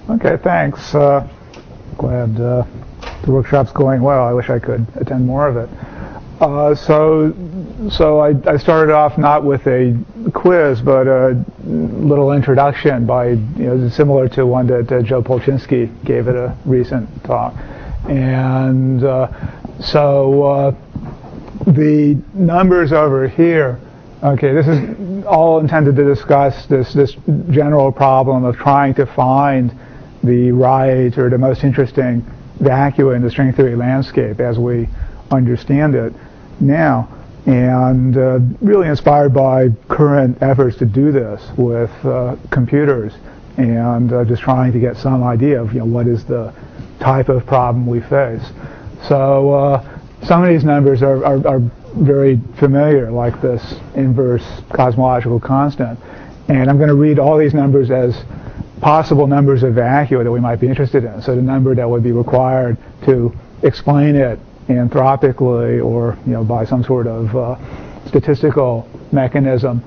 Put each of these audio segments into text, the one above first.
Okay, thanks. Glad the workshop's going well. I wish I could attend more of it. So I started off not with a quiz, but a little introduction by, similar to one that Joe Polchinski gave at a recent talk. And the numbers over here, okay, this is all intended to discuss this general problem of trying to find the right or the most interesting vacua in the string theory landscape as we understand it now, and really inspired by current efforts to do this with computers, and just trying to get some idea of what is the type of problem we face. So some of these numbers are very familiar, like this inverse cosmological constant, and I'm going to read all these numbers as possible numbers of vacua that we might be interested in. So the number that would be required to explain it anthropically or by some sort of statistical mechanism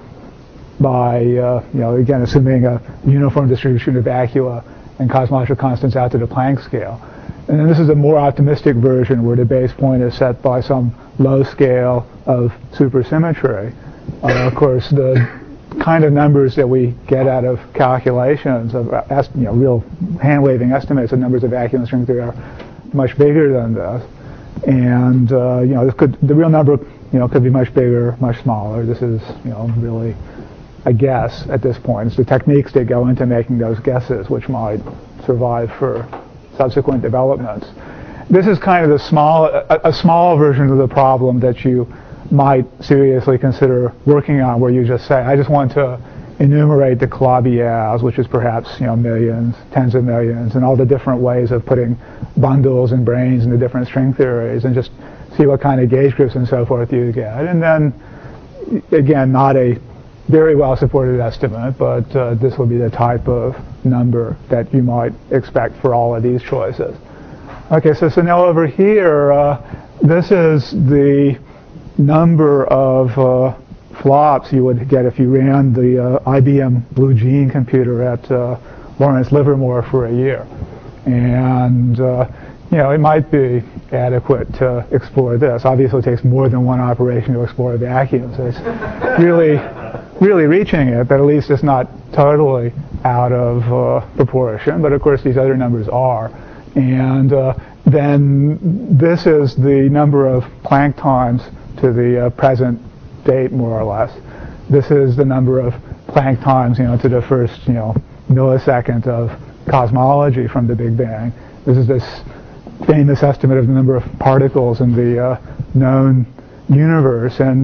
by again assuming a uniform distribution of vacua and cosmological constants out to the Planck scale. And then this is a more optimistic version where the base point is set by some low scale of supersymmetry. Of course, the kind of numbers that we get out of calculations of real hand-waving estimates of numbers of vacuum string theory are much bigger than this, and the real number could be much bigger, much smaller. This is really a guess at this point. It's the techniques that go into making those guesses which might survive for subsequent developments. This is kind of a small version of the problem that you might seriously consider working on, where you just say, I just want to enumerate the Calabi-Yau, which is perhaps millions, tens of millions, and all the different ways of putting bundles and branes into different string theories, and just see what kind of gauge groups and so forth you get. And then, again, not a very well-supported estimate, but this would be the type of number that you might expect for all of these choices. Okay, so now over here, this is the number of flops you would get if you ran the IBM Blue Gene computer at Lawrence Livermore for a year. And it might be adequate to explore this. Obviously, it takes more than one operation to explore a vacuum, so it's really reaching it, but at least it's not totally out of proportion. But of course, these other numbers are. And then this is the number of Planck times to the present date, more or less. This is the number of Planck times, to the first, millisecond of cosmology from the Big Bang. This is this famous estimate of the number of particles in the known universe. And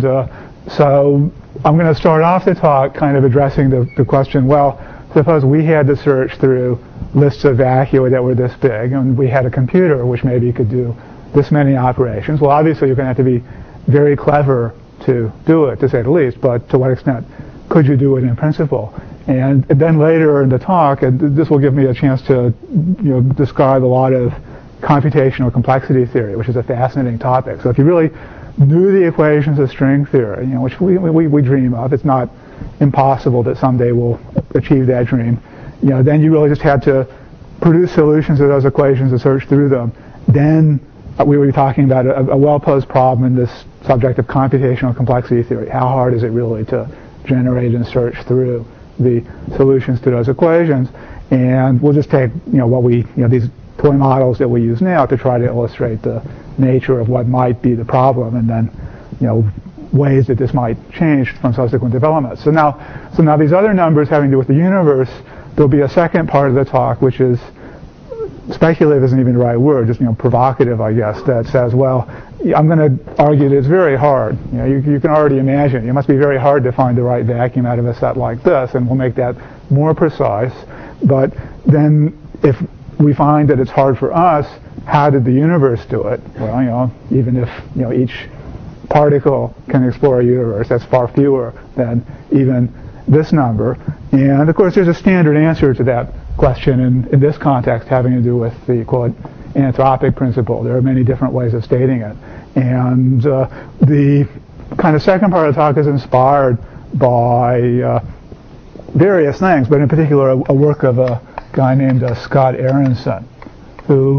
so I'm going to start off the talk kind of addressing the question, well, suppose we had to search through lists of vacua that were this big, and we had a computer which maybe could do this many operations. Well, obviously, you're going to have to be very clever to do it, to say the least, but to what extent could you do it in principle? And then later in the talk, and this will give me a chance to describe a lot of computational complexity theory, which is a fascinating topic. So if you really knew the equations of string theory, which we dream of, it's not impossible that someday we'll achieve that dream, then you really just had to produce solutions to those equations and search through them. Then we would be talking about a well-posed problem in this subject of computational complexity theory. How hard is it really to generate and search through the solutions to those equations? And we'll just take what these toy models that we use now to try to illustrate the nature of what might be the problem, and then ways that this might change from subsequent developments. So now these other numbers having to do with the universe, there'll be a second part of the talk, which is speculative isn't even the right word, just provocative, I guess, that says, well, I'm going to argue that it's very hard. You can already imagine. It must be very hard to find the right vacuum out of a set like this, and we'll make that more precise. But then if we find that it's hard for us, how did the universe do it? Well, even if each particle can explore a universe, that's far fewer than even this number. And of course, there's a standard answer to that question in this context, having to do with the, quote, anthropic principle. There are many different ways of stating it. And the kind of second part of the talk is inspired by various things, but in particular a work of a guy named Scott Aronson, who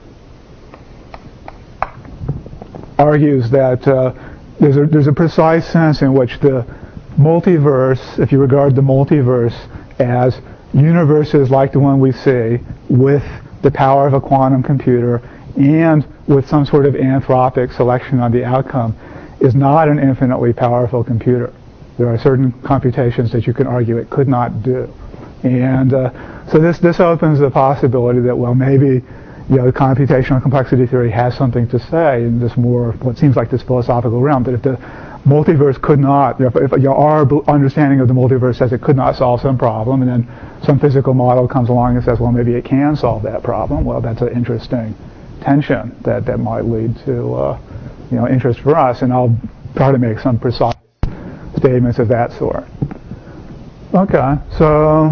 argues that there's a precise sense in which the multiverse, if you regard the multiverse as universes like the one we see with the power of a quantum computer and with some sort of anthropic selection on the outcome, is not an infinitely powerful computer. There are certain computations that you can argue it could not do. And so this opens the possibility that, well, maybe the computational complexity theory has something to say in this more, what seems like this philosophical realm, that if the multiverse could not, if our understanding of the multiverse says it could not solve some problem, and then some physical model comes along and says, well, maybe it can solve that problem, well, that's an interesting tension that might lead to interest for us, and I'll try to make some precise statements of that sort. Okay, so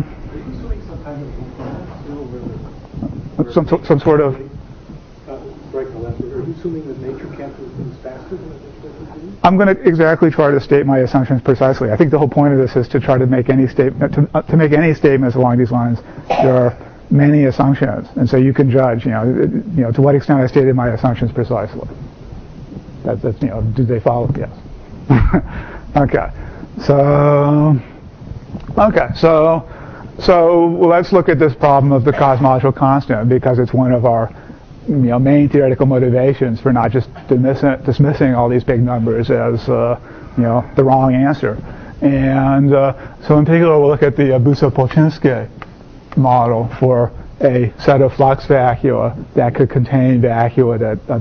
some sort of. Are you assuming that nature can't do things faster than it? I'm going to exactly try to state my assumptions precisely. I think the whole point of this is to try to make any statement to make any statements along these lines. There are many assumptions, and so you can judge. To what extent I stated my assumptions precisely. That's do they follow? Yes. Okay. So let's look at this problem of the cosmological constant, because it's one of our main theoretical motivations for not just dismissing all these big numbers as the wrong answer. And so in particular, we'll look at the Bousso-Polchinski model for a set of flux vacua that could contain vacua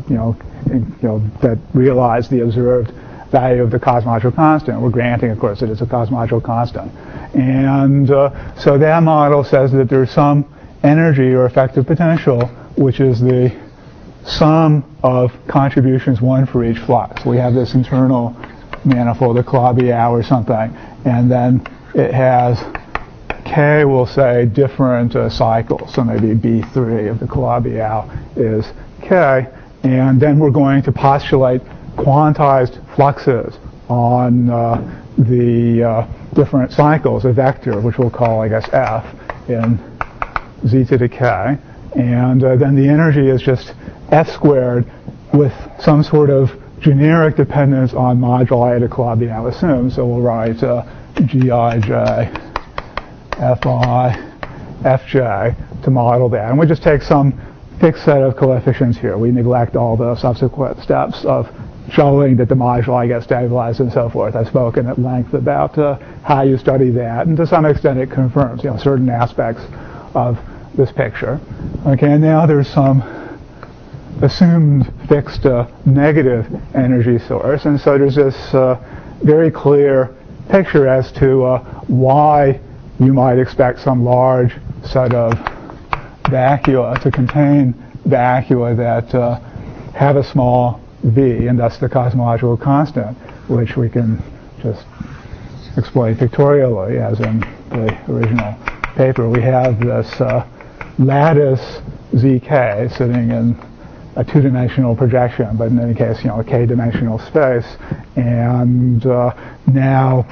that realize the observed value of the cosmological constant. We're granting, of course, that it's a cosmological constant. And so that model says that there's some energy or effective potential, which is the sum of contributions, one for each flux. We have this internal manifold, a Calabi-Yau or something, and then it has K, we'll say, different cycles. So maybe B3 of the Calabi-Yau is K, and then we're going to postulate quantized fluxes on the different cycles, a vector, which we'll call, I guess, F in Z to the K. And then the energy is just F squared with some sort of generic dependence on moduli the Calabi-Yau assumed. So we'll write Gij, Fi, Fj to model that. And we just take some fixed set of coefficients here. We neglect all the subsequent steps of showing that the moduli get stabilized and so forth. I've spoken at length about how you study that, and to some extent it confirms certain aspects of this picture. Okay, and now there's some assumed fixed negative energy source, and so there's this very clear picture as to why you might expect some large set of vacua to contain vacua that have a small v, and thus the cosmological constant, which we can just exploit pictorially, as in the original paper. We have this lattice zk sitting in a two-dimensional projection, but in any case, a k-dimensional space, and now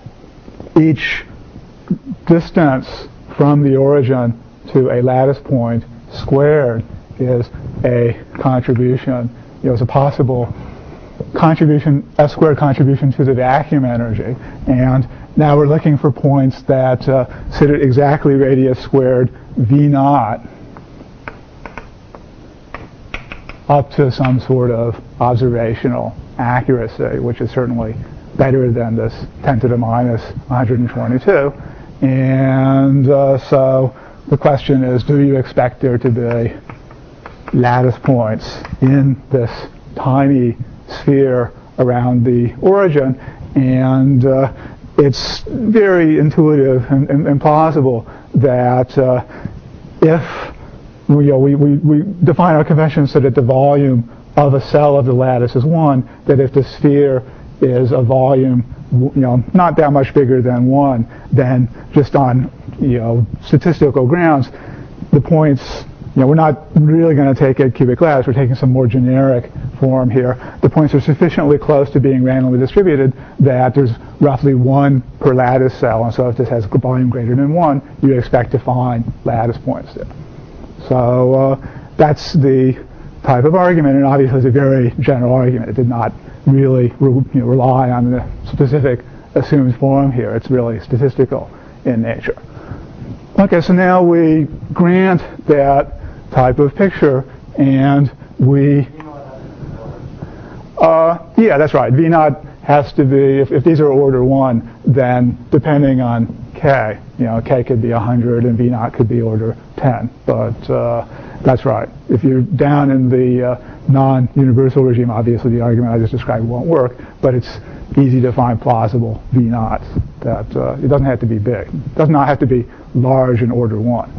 each distance from the origin to a lattice point squared is a contribution. It's a possible contribution, S squared contribution to the vacuum energy. And now we're looking for points that sit at exactly radius squared V naught up to some sort of observational accuracy, which is certainly better than this 10 to the minus 122. And so the question is, do you expect there to be lattice points in this tiny sphere around the origin? And it's very intuitive and plausible that if we define our convention so that the volume of a cell of the lattice is 1, that if the sphere is a volume not that much bigger than 1, then just on statistical grounds, the points we're not really going to take a cubic lattice. We're taking some more generic form here. The points are sufficiently close to being randomly distributed that there's roughly one per lattice cell. And so if this has a volume greater than 1, you expect to find lattice points there. So that's the type of argument, and obviously it's a very general argument. It did not really rely on the specific assumed form here. It's really statistical in nature. Okay, so now we grant that type of picture, and we, yeah, that's right. V naught has to be, if these are order 1, then depending on k, k could be 100 and V naught could be order 10, but that's right. If you're down in the non-universal regime, obviously the argument I just described won't work, but it's easy to find plausible V naughts. That it doesn't have to be big. It does not have to be large in order 1.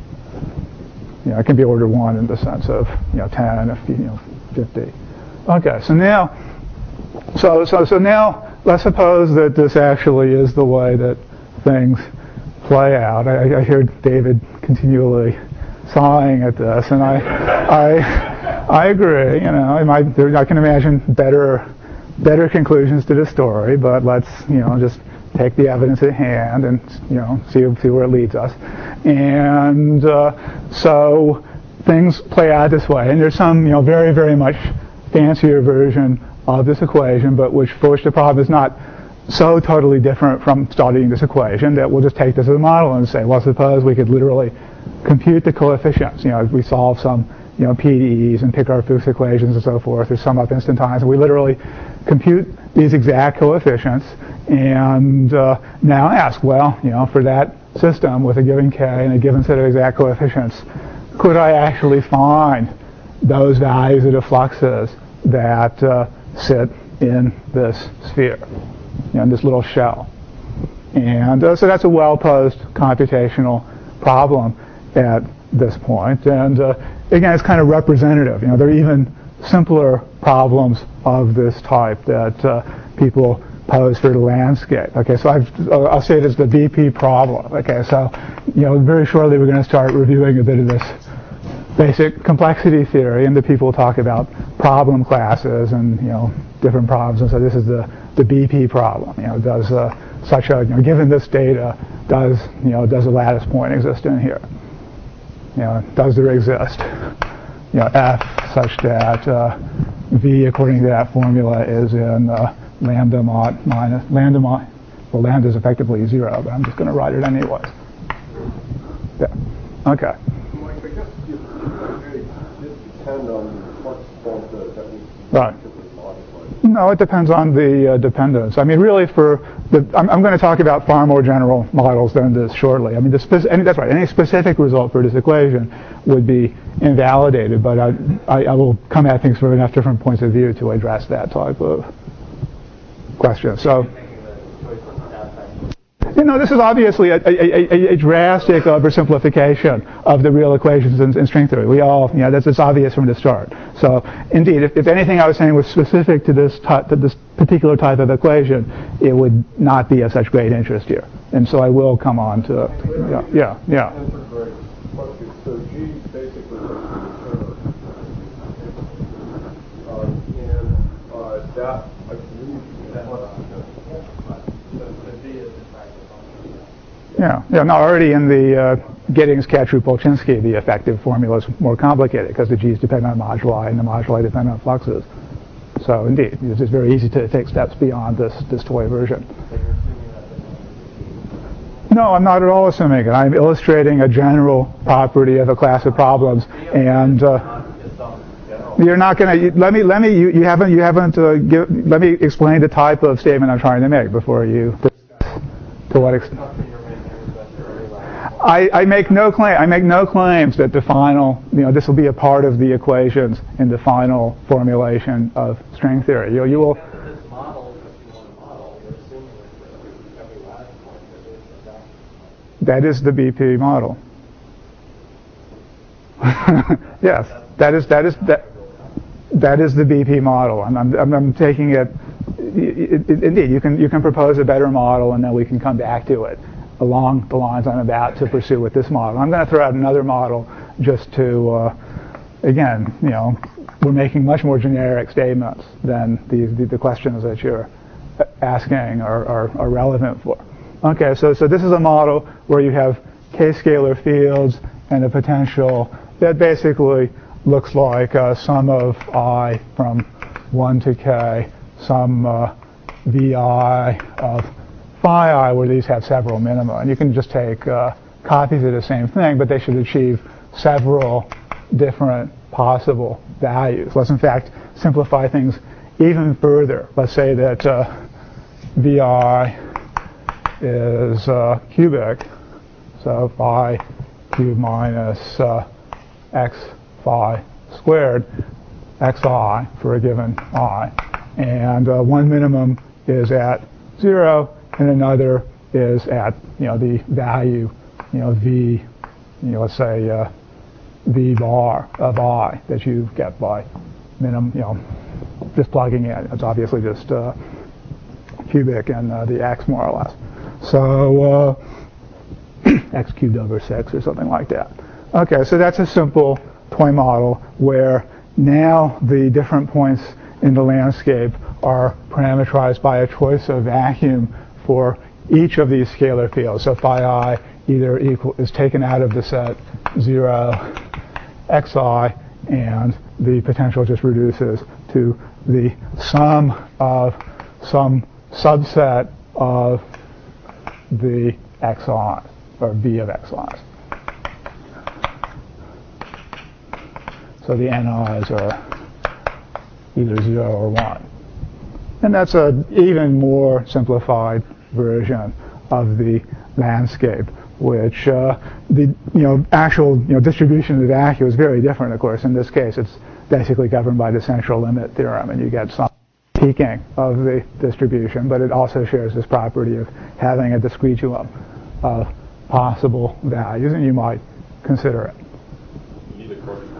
It can be order 1 in the sense of 10, 50. Okay, so now, so now let's suppose that this actually is the way that things play out. I hear David continually sighing at this, and I agree. I can imagine better conclusions to this story, but let's just take the evidence at hand and see where it leads us. And so things play out this way, and there's some very, very much fancier version of this equation, but for which the problem is not so totally different from studying this equation that we'll just take this as a model and say, well, suppose we could literally compute the coefficients. We solve some PDEs and pick our Fuchs equations and so forth, or sum up instantaneous, and we literally compute these exact coefficients, and now ask, well, for that system with a given k and a given set of exact coefficients, could I actually find those values of the fluxes that sit in this sphere, in this little shell? And so that's a well-posed computational problem at this point. And again, it's kind of representative. There are even simpler problems of this type that people pose for the landscape. Okay, so I'll say it as the BP problem. Okay, so very shortly we're going to start reviewing a bit of this basic complexity theory, and the people talk about problem classes and different problems. And so this is the BP problem. Does such a given this data, does a lattice point exist in here? Does there exist f such that v according to that formula is in lambda mod minus lambda mod? Well, lambda is effectively 0, but I'm just going to write it anyway. Yeah. Okay. Right. No, it depends on the dependence. I mean, really, I'm going to talk about far more general models than this shortly. I mean, that's right. Any specific result for this equation would be invalidated, but I will come at things from enough different points of view to address that type of question. So, this is obviously a drastic oversimplification of the real equations in string theory. We all, that's obvious from the start. So, indeed, if anything I was saying was specific to this particular type of equation, it would not be of such great interest here. And so I will come on to, yeah. So G basically looks and that I believe no, already in the Giddings-Katrou-Polchinski, the effective formula is more complicated because the G's depend on moduli and the moduli depend on fluxes. So indeed, it's just very easy to take steps beyond this toy version. No, I'm not at all assuming it. I'm illustrating a general property of a class of problems, and you're not going to. Let me explain the type of statement I'm trying to make before you. To what extent? I make no claims that the final, this will be a part of the equations in the final formulation of string theory. You will. That is the BP model. Yes, that is the BP model, and I'm taking it. Indeed, you can propose a better model, and then we can come back to it along the lines I'm about to pursue with this model. I'm going to throw out another model just to, again, we're making much more generic statements than the questions that you're asking are relevant for. Okay, so this is a model where you have k-scalar fields and a potential that basically looks like sum of I from 1 to k, some vi of phi I, where these have several minima. And you can just take copies of the same thing, but they should achieve several different possible values. Let's in fact simplify things even further. Let's say that vi is cubic, so phi cubed minus x phi squared, xi for a given I. And one minimum is at 0, and another is at the value v, let's say v bar of I that you get by minimum, just plugging in. It's obviously just cubic and the x more or less. So x cubed over 6 or something like that. Okay, so that's a simple toy model where now the different points in the landscape are parameterized by a choice of vacuum for each of these scalar fields. So phi I either is taken out of the set 0 xi, and the potential just reduces to the sum of some subset of the xi, or v of xi. So the ni's are either 0 or 1. And that's an even more simplified version of the landscape, which the actual distribution of the vacuum is very different, of course. In this case, it's basically governed by the central limit theorem, and you get some peaking of the distribution, but it also shares this property of having a discretium of possible values, and you might consider it. You need a coordinate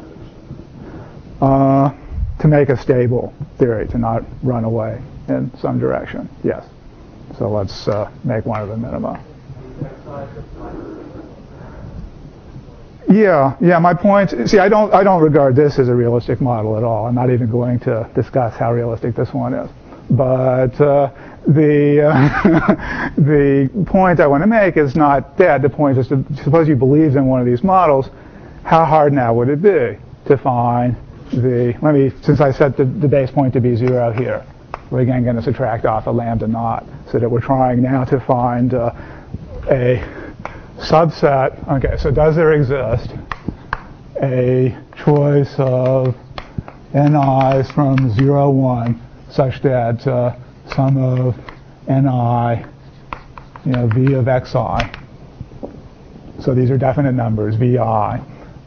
to make a stable theory, to not run away in some direction, yes. So let's make one of the minima. Yeah. My point. See, I don't regard this as a realistic model at all. I'm not even going to discuss how realistic this one is. But the point I want to make is not that. The point is, suppose you believed in one of these models, how hard now would it be to find since I set the base point to be 0 here, we're again going to subtract off a lambda naught, so that we're trying now to find a subset. Okay, so does there exist a choice of ni's from 0, 1 such that sum of ni, v of xi, so these are definite numbers, vi,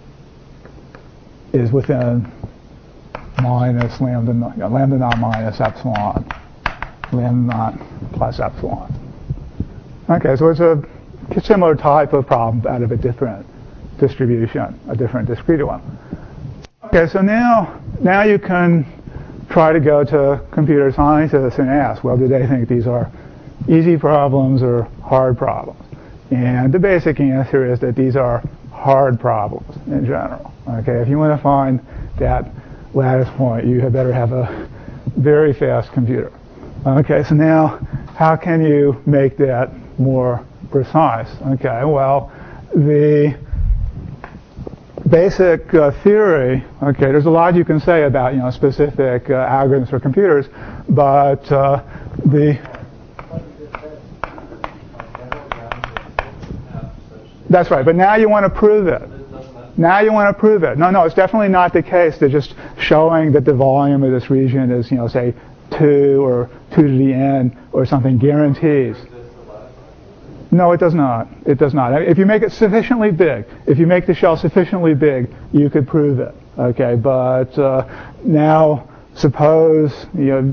is within minus lambda naught minus epsilon, lambda naught plus epsilon. Okay, so it's a similar type of problem out of a different distribution, a different discrete one. Okay, so now you can try to go to computer scientists and ask, well, do they think these are easy problems or hard problems? And the basic answer is that these are hard problems in general. Okay, if you want to find that lattice point, you had better have a very fast computer. Okay, so now how can you make that more precise? Okay, well, the basic theory, okay, there's a lot you can say about specific algorithms for computers, but that's right, but now you want to prove it. No, it's definitely not the case that just showing that the volume of this region is, say, 2 or 2 to the n or something guarantees. No, it does not. It does not. If you make it sufficiently big, if you make the shell sufficiently big, you could prove it. Okay, but now suppose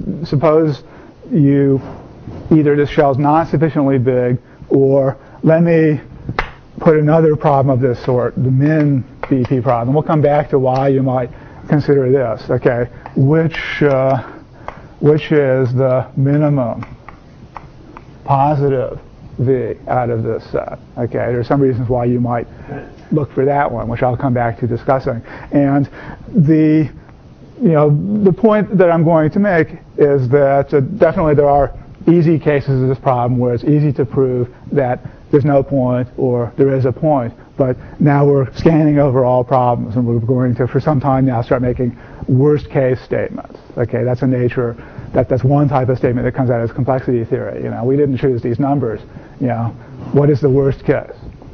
you either this shell's not sufficiently big, or let me put another problem of this sort, the min BP problem. We'll come back to why you might consider this. Okay, which is the minimum positive V out of this set. Okay, there are some reasons why you might look for that one, which I'll come back to discussing. And the point that I'm going to make is that definitely there are easy cases of this problem where it's easy to prove that there's no point or there is a point. But now we're scanning over all problems, and we're going to, for some time now, start making worst case statements. Okay, that's that's one type of statement that comes out as complexity theory. We didn't choose these numbers. What is the worst case?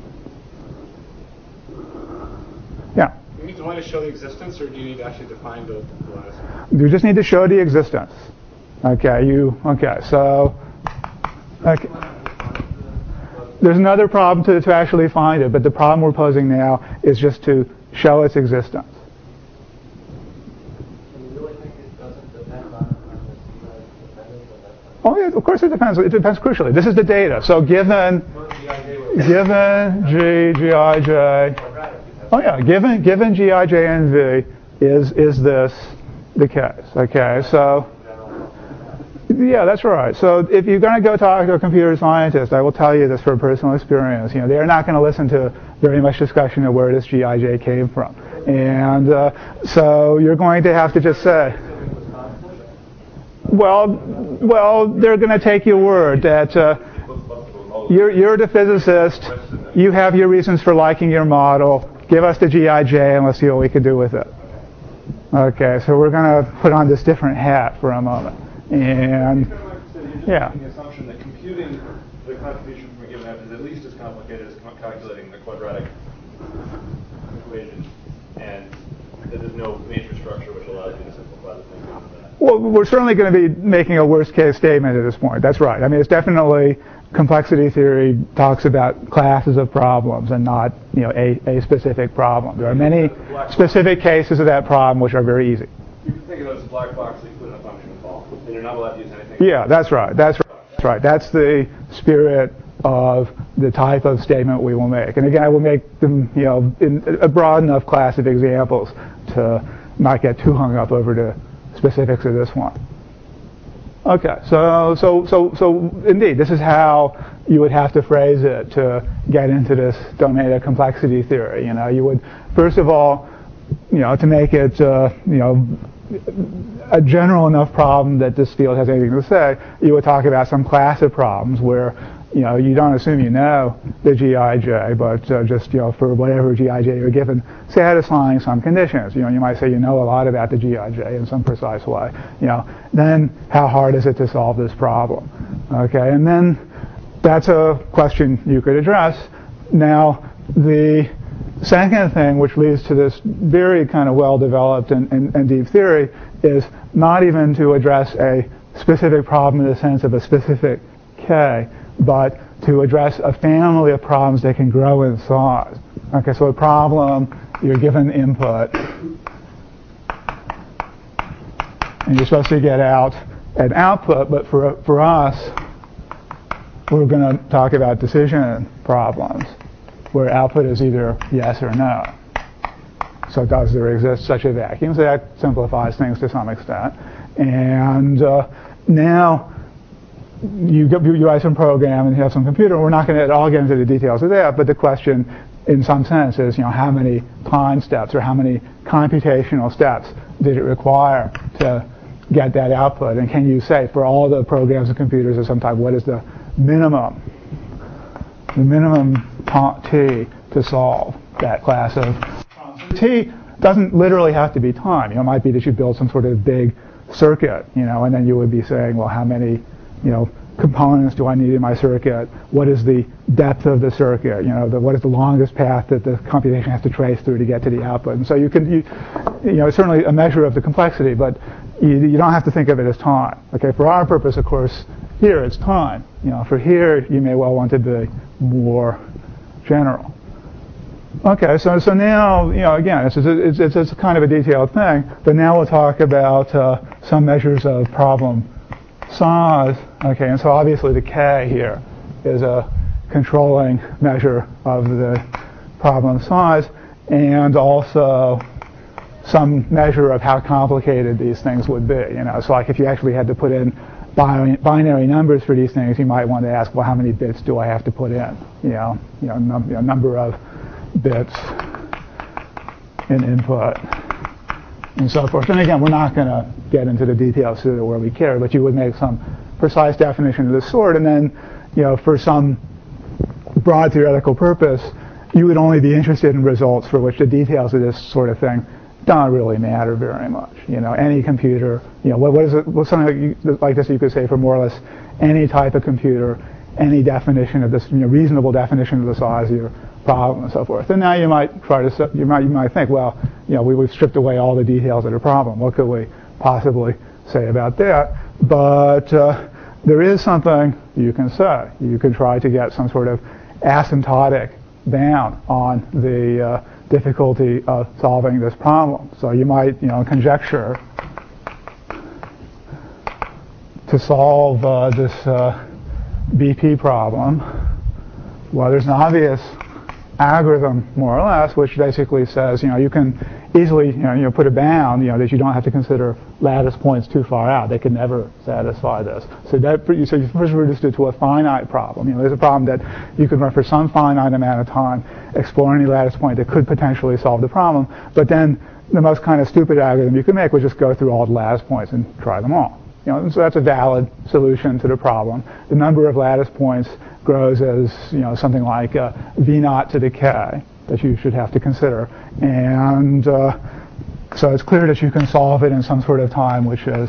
Yeah. Do you need to only show the existence, or do you need to actually define the lattice? You just need to show the existence. Okay. So. Okay. There's another problem to actually find it, but the problem we're posing now is just to show its existence. And you really think it doesn't depend on this dependence of that? Oh yeah, of course it depends. It depends crucially. This is the data. So given G, Gij, given Gij and V, is this the case? Okay, so. Yeah, that's right. So if you're going to go talk to a computer scientist, I will tell you this from personal experience. They're not going to listen to very much discussion of where this Gij came from, and so you're going to have to just say, well, they're going to take your word that you're the physicist. You have your reasons for liking your model. Give us the Gij and let's see what we can do with it. Okay, so we're going to put on this different hat for a moment. And yeah, the assumption that computing the contribution from a given f is at least as complicated as calculating the quadratic equation, and that there's no matrix structure which allows you to simplify the thing beyond that. Well, we're certainly going to be making a worst case statement at this point. That's right. I mean, it's definitely complexity theory talks about classes of problems and not a specific problem. There are many specific cases of that problem which are very easy. You can think of those as black boxes that you put in a function and solve, and you're not allowed to use anything. Yeah, that's right. That's right. That's the spirit of the type of statement we will make. And again, I will make them, in a broad enough class of examples to not get too hung up over the specifics of this one. Okay, so indeed, this is how you would have to phrase it to get into this domain of complexity theory. You would first of all, to make it, a general enough problem that this field has anything to say, you would talk about some class of problems where, you don't assume you know the Gij, but just, for whatever Gij you're given, satisfying some conditions. You might say you know a lot about the Gij in some precise way. Then how hard is it to solve this problem? Okay, and then that's a question you could address. Now, the second thing, which leads to this very kind of well-developed and deep theory, is not even to address a specific problem in the sense of a specific K, but to address a family of problems that can grow in size. Okay, so a problem, you're given input, and you're supposed to get out an output, but for us, we're going to talk about decision problems, where output is either yes or no. So does there exist such a vacuum? So that simplifies things to some extent. And now you write some program and you have some computer. We're not going to at all get into the details of that, but the question in some sense is, how many time steps or how many computational steps did it require to get that output? And can you say for all the programs and computers of some type, what is the minimum t to solve that class of problems? T doesn't literally have to be time. It might be that you build some sort of big circuit, and then you would be saying, well, how many, components do I need in my circuit? What is the depth of the circuit? What is the longest path that the computation has to trace through to get to the output? And so it's certainly a measure of the complexity, but you don't have to think of it as time. Okay, for our purpose, of course, here it's time. For here, you may well want to be more general. Okay, so now, again, it's a kind of a detailed thing, but now we'll talk about some measures of problem size. Okay, and so obviously the K here is a controlling measure of the problem size, and also some measure of how complicated these things would be. So like if you actually had to put in binary numbers for these things, you might want to ask, well, how many bits do I have to put in? Number of bits in input, and so forth. And again, we're not going to get into the details to where we care, but you would make some precise definition of this sort, and then, for some broad theoretical purpose, you would only be interested in results for which the details of this sort of thing don't really matter very much. Any computer, what's something like this you could say for more or less any type of computer, any definition of this, reasonable definition of the size of your problem and so forth. And now you might think, well, we've stripped away all the details of the problem. What could we possibly say about that? But there is something you can say. You can try to get some sort of asymptotic bound on the difficulty of solving this problem. So you might, conjecture to solve this BP problem. Well, there's an obvious algorithm, more or less, which basically says, you can easily, put a bound, that you don't have to consider lattice points too far out. They can never satisfy this. So you first reduced it to a finite problem. There's a problem that you can run for some finite amount of time, explore any lattice point that could potentially solve the problem. But then the most kind of stupid algorithm you could make would just go through all the lattice points and try them all. So that's a valid solution to the problem. The number of lattice points grows as something like v naught to the k that you should have to consider, and so it's clear that you can solve it in some sort of time which is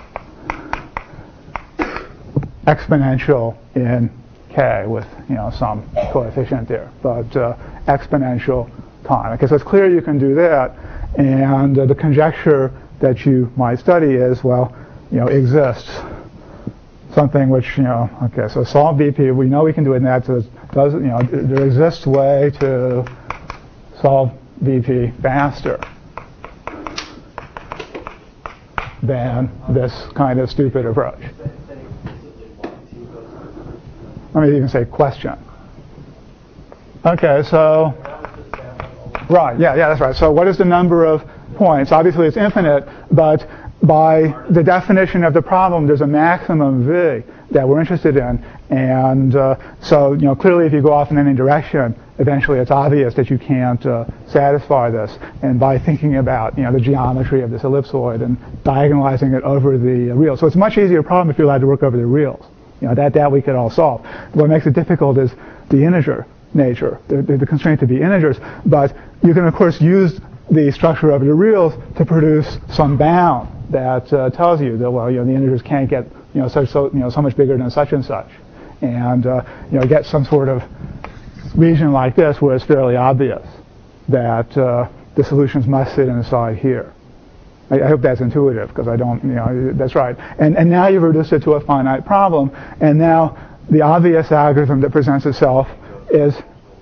exponential in k with some coefficient there, but exponential time. Okay, so it's clear you can do that, and the conjecture that you might study is, well, exists something which, okay, so solve BP, we know we can do it in that, so there exists a way to solve BP faster than this kind of stupid approach. Let me even say question. Okay, so, right, yeah, that's right. So what is the number of points? Obviously it's infinite, but by the definition of the problem, there's a maximum v that we're interested in, and so clearly if you go off in any direction, eventually it's obvious that you can't satisfy this. And by thinking about the geometry of this ellipsoid and diagonalizing it over the reals, so it's a much easier problem if you're allowed to work over the reals. That we could all solve. What makes it difficult is the integer nature, the constraint to be integers. But you can of course use the structure over the reals to produce some bound that tells you that, well, the integers can't get so much bigger than such and such, and get some sort of region like this where it's fairly obvious that the solutions must sit inside here. I hope that's intuitive, because I don't, that's right. And now you've reduced it to a finite problem, and now the obvious algorithm that presents itself is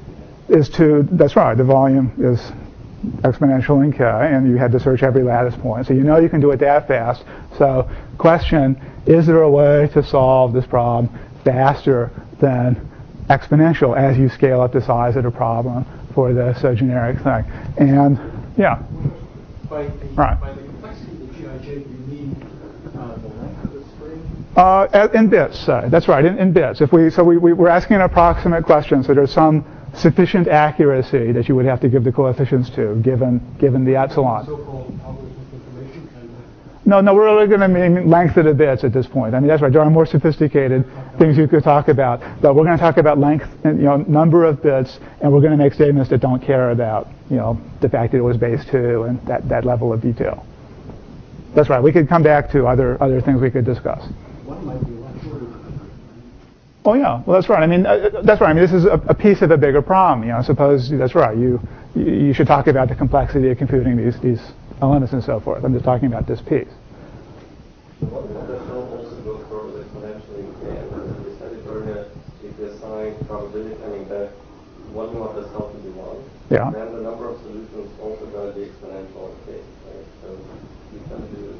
that's right, the volume is exponential in k, and you had to search every lattice point. So you can do it that fast. So question, is there a way to solve this problem faster than exponential as you scale up the size of the problem for this generic thing? And yeah. By the complexity of the GIJ, you mean the length of the string? In bits, that's right, in bits. We're asking an approximate question, so there's some sufficient accuracy that you would have to give the coefficients to, given the epsilon. So-called algorithmic information kind of. No, we're really going to mean length of the bits at this point. I mean, that's right. There are more sophisticated things you could talk about, but we're going to talk about length, number of bits, and we're going to make statements that don't care about, the fact that it was base 2 and that level of detail. That's right. We could come back to other things we could discuss. One might be a lot shorter than the other. Oh yeah, well that's right. I mean, that's right. I mean, this is a piece of a bigger problem. Suppose that's right. You should talk about the complexity of computing these elements and so forth. I'm just talking about this piece. So one of the show also goes for exponentially, and we said it earlier. If you assign probability, the volume of the cell to be 1, Yeah. then the number of solutions also going to be exponential in case, right? So you can do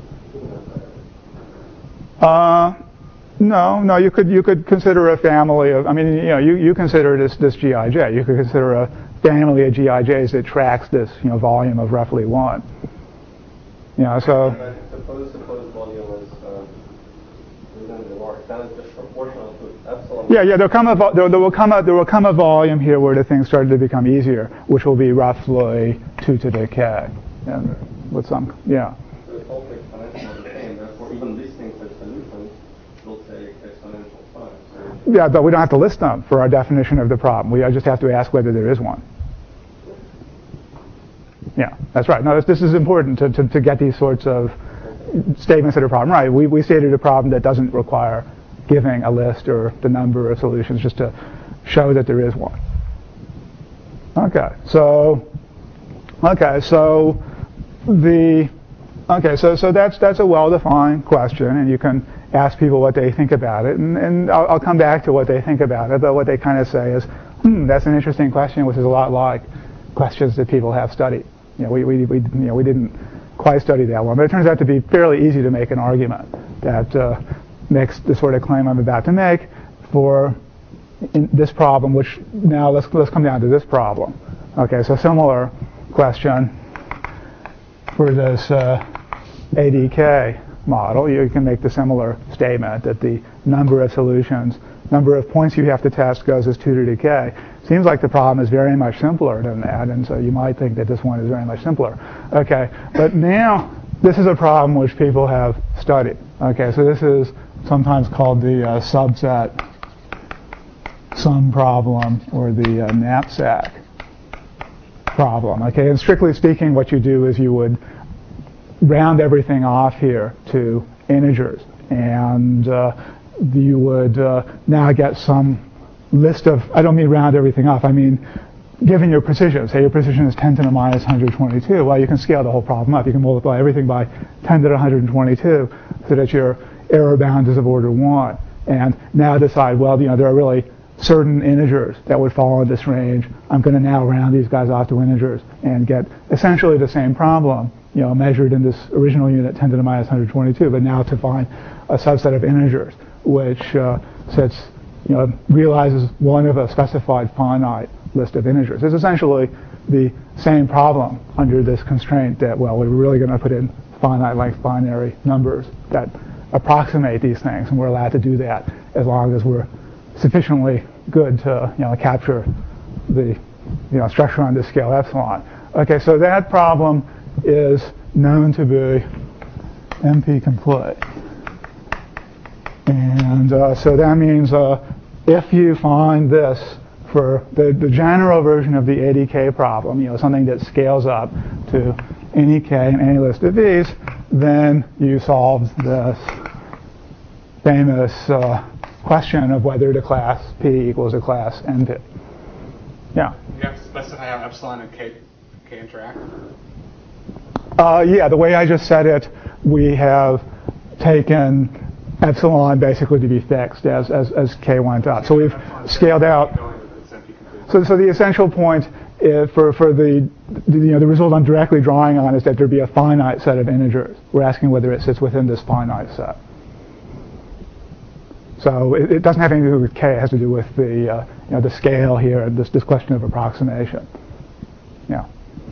No, you could consider a family of, you consider this GIJ. You could consider a family of GIJs that tracks this, volume of roughly 1. So. Suppose volume is within the work, then it's just proportional to epsilon. Yeah, there will come a volume here where the things started to become easier, which will be roughly 2 to the k, and with some, yeah. So it's also exponential the same. Therefore, even these things as solutions will take exponential time. So Yeah, but we don't have to list them for our definition of the problem. We just have to ask whether there is one. Yeah, that's right. No, this is important to get these sorts of statements that are problem. Right, we stated a problem that doesn't require giving a list or the number of solutions, just to show that there is one. So that's a well-defined question, and you can ask people what they think about it, and I'll come back to what they think about it. But what they kind of say is, that's an interesting question, which is a lot like questions that people have studied. We didn't quite study that one, but it turns out to be fairly easy to make an argument that makes the sort of claim I'm about to make for this problem. Which now let's come down to this problem. So similar question for this ADK model. You can make the similar statement that the number of solutions, number of points you have to test goes as 2 to the k. Seems like the problem is very much simpler than that, and so you might think that this one is very much simpler. But now this is a problem which people have studied. So this is sometimes called the subset sum problem, or the knapsack problem. And strictly speaking, what you do is you would round everything off here to integers, and you would now get some list of, I don't mean round everything off, I mean given your precision. Say your precision is 10 to the minus 122. Well, you can scale the whole problem up. You can multiply everything by 10 to the 122 so that your error bound is of order 1. And now decide, well, there are really certain integers that would fall in this range. I'm going to now round these guys off to integers and get essentially the same problem, measured in this original unit 10 to the minus 122, but now to find a subset of integers which realizes one of a specified finite list of integers. It's essentially the same problem under this constraint that, well, we're really going to put in finite length binary numbers that approximate these things, and we're allowed to do that as long as we're sufficiently good to capture the structure on this scale epsilon. So that problem is known to be NP complete. And so that means if you find this for the general version of the ADK problem, something that scales up to any k and any list of these, then you solved this famous question of whether the class P equals a class NP. Yeah? You have to specify how epsilon and k interact? The way I just said it, we have taken epsilon basically to be fixed as k went up. So we've scaled out. So the essential point for the result I'm directly drawing on is that there be a finite set of integers. We're asking whether it sits within this finite set. So it doesn't have anything to do with k. It has to do with the scale here, this question of approximation. Yeah.